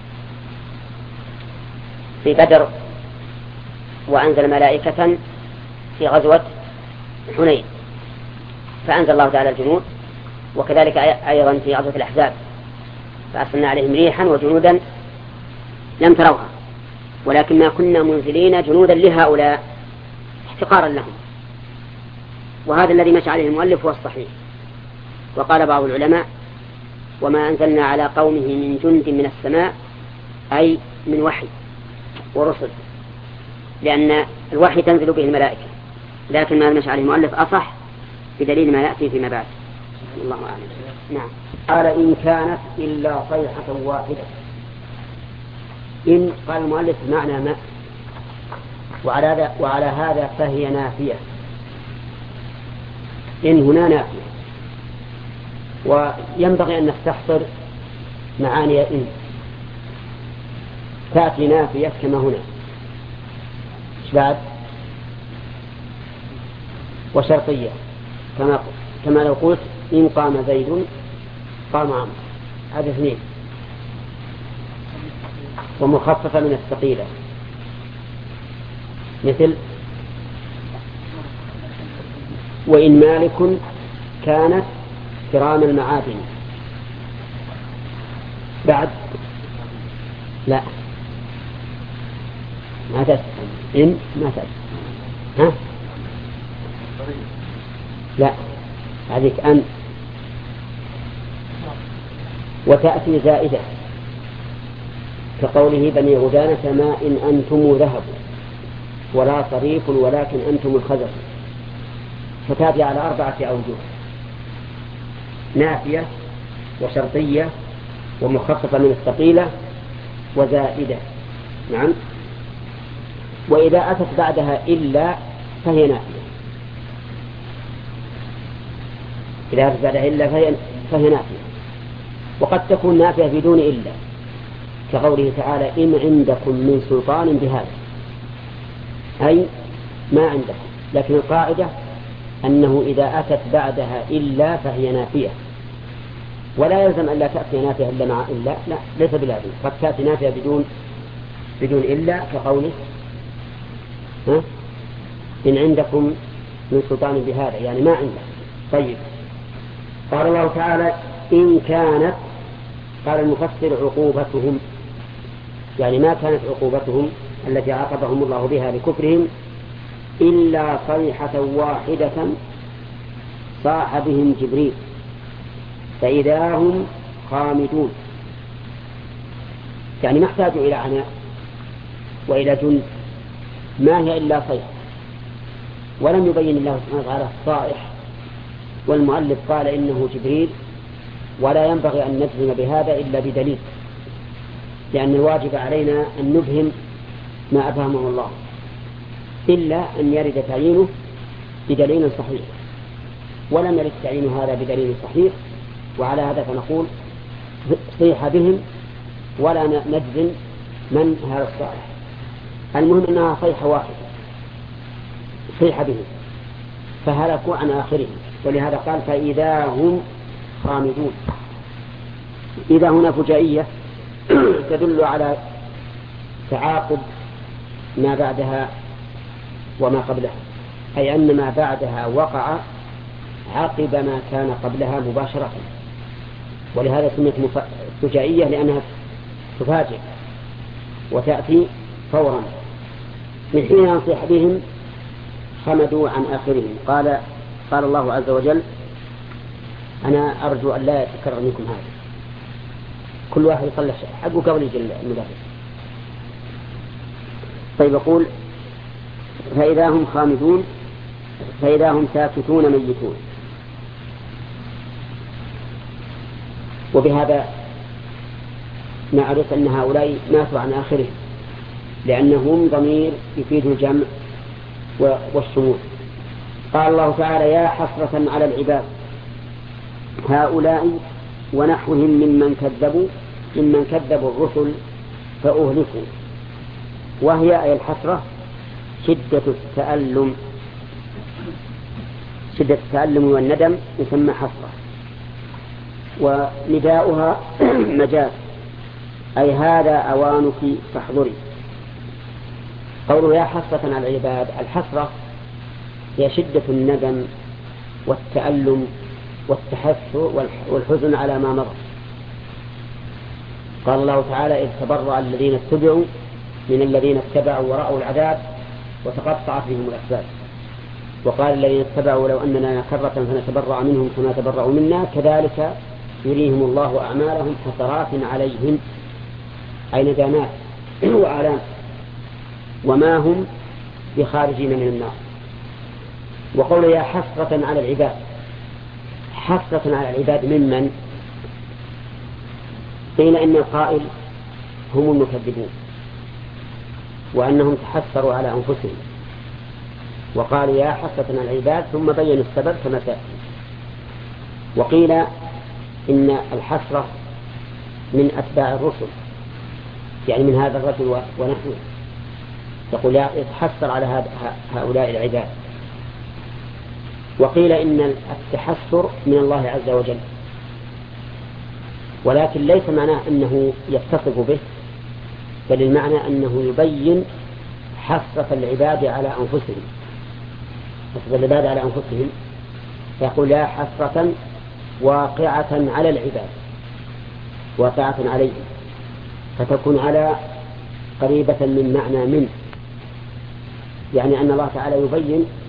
Speaker 2: في بدر، وأنزل ملائكة في غزوة حنين، فأنزل الله تعالى الجنود. وكذلك أيضا في غزوة الأحزاب فأرسلنا عليهم ريحا وجنودا لم تروها، ولكن ما كنا منزلين جنودا لهؤلاء احتقارا لهم. وهذا الذي مشى عليه المؤلف هو الصحيح. وقال بعض العلماء وما أنزلنا على قومه من جند من السماء أي من وحي ورسل، لأن الوحي تنزل به الملائكة، لكن ما مشى عليه المؤلف أصح بدليل ما يأتي فيما بعد.
Speaker 1: الله أعلم. نعم. قال إن كانت إلا صيحة واحدة. إن قال المؤلف معنى ما، وعلى هذا وعلى هذا فهي نافية. إن هنا نافية، وينبغي أن نستحضر معاني إن. تأتي نافية كما هنا، إيش بعد؟ وشرطية كما كما لو قلت إن قام زيد قام عمرو، هذا اثنين. ومخففة من الثقيلة مثل وإن مالك كانت كرام المعادن. بعد لا ما تسأل إن ما تسأل ها لا هذيك أن. وتأتي زائدة كقوله بني غدانة ما إن أنتم ذهب ولا صريف ولكن أنتم الخزف، فتأتي على أربعة أوجه: نافية وشرطية ومخففة من الثقيلة وزائدة. نعم. وإذا أتت بعدها إلا فهي نافية. إذا أتت بعدها إلا فهي, فهي نافية. وقد تكون نافية بدون إلا، كقوله تعالى إن عندكم من سلطان بهذا، أي ما عندكم. لكن القاعدة أنه إذا أتت بعدها إلا فهي نافية، ولا يلزم أن لا تأتي نافية إلا مع إلا، لا ليس بلازم. قد تأتي نافية بدون بدون إلا، كقوله ها إن عندكم من سلطان بهذا، يعني ما عندكم. طيب، قال الله تعالى إن كانت، قال المفسر عقوبتهم، يعني ما كانت عقوبتهم التي عاقبهم الله بها لكفرهم إلا صيحة واحدة صاح بهم جبريل فإذا هم خامدون، يعني ما احتاجوا إلى عناء وإلى جند، ما هي إلا صيحة. ولم يبين الله سبحانه وتعالى الصائح، والمؤلف قال إنه جبريل، ولا ينبغي أن نجزم بهذا إلا بدليل، لأن الواجب علينا أن نبهم ما أبهمه الله، إلا أن يرد تعيينه بدليل صحيح، ولم يرد تعيين هذا بدليل صحيح، وعلى هذا فنقول صيح بهم ولا نجزم من هذا الصالح. المهم أنها صيحة واحدة، صيح بهم فهلكوا عن آخرهم، ولهذا قال فإذا هم خامدون. إذا هنا فجائية تدل على تعاقب ما بعدها وما قبلها، أي أن ما بعدها وقع عقب ما كان قبلها مباشرة، ولهذا سميت فجائية لأنها تفاجئ وتأتي فورا. من حين ينصح بهم خمدوا عن آخرهم. قال قال الله عز وجل أنا أرجو أن لا يتكرر منكم هذا، كل واحد يصلح حقه قبل يجل المدرس. طيب، يقول فإذا هم خامدون فإذا هم ساكتون ميتون. وبهذا نعرف أن هؤلاء ماتوا عن آخرهم، لأنهم ضمير يفيد الجمع والشمول. قال الله تعالى يا حسرة على العباد هؤلاء ونحوهم ممن كذبوا ممن كذبوا الرسل فأهلكوا. وهي أي الحسرة شدة التألم، شدة التألم والندم يسمى حسرة. ونداؤها مجاز، أي هذا أوانك فاحضري. قوله يا حسرة على العباد، الحسرة هي شدة الندم والتألم والتحسر والحزن على ما مضى. قال الله تعالى إذ تبرأ الذين اتبعوا من الذين اتبعوا ورأوا العذاب وتقطعت بهم الأسباب. وقال الذين اتبعوا لو أننا كرة فنتبرأ منهم كما تبرأوا منا كذلك يريهم الله أعمالهم حسرات عليهم، أي ندامات وآلام، وما هم بخارجين من النار. وقول يا حسرة على العباد،
Speaker 2: حسرة على العباد ممن؟ قيل إن القائل هم المكذبون، وأنهم تحسروا على أنفسهم وقالوا يا حسرة على العباد ثم بينوا السبب كما سيأتي. وقيل إن الحسرة من أتباع الرسل، يعني من هذا الرجل ونحوه، يقول يتحسر على هؤلاء العباد. وقيل إن التحسر من الله عز وجل، ولكن ليس معناه أنه يتصف به، بل المعنى أنه يبين حسرة العباد على أنفسهم، حسرة العباد على أنفسهم، فيقول يا حسرة واقعة على العباد، واقعة عليهم، فتكون على قريبة من معنى من، يعني أن الله تعالى يبين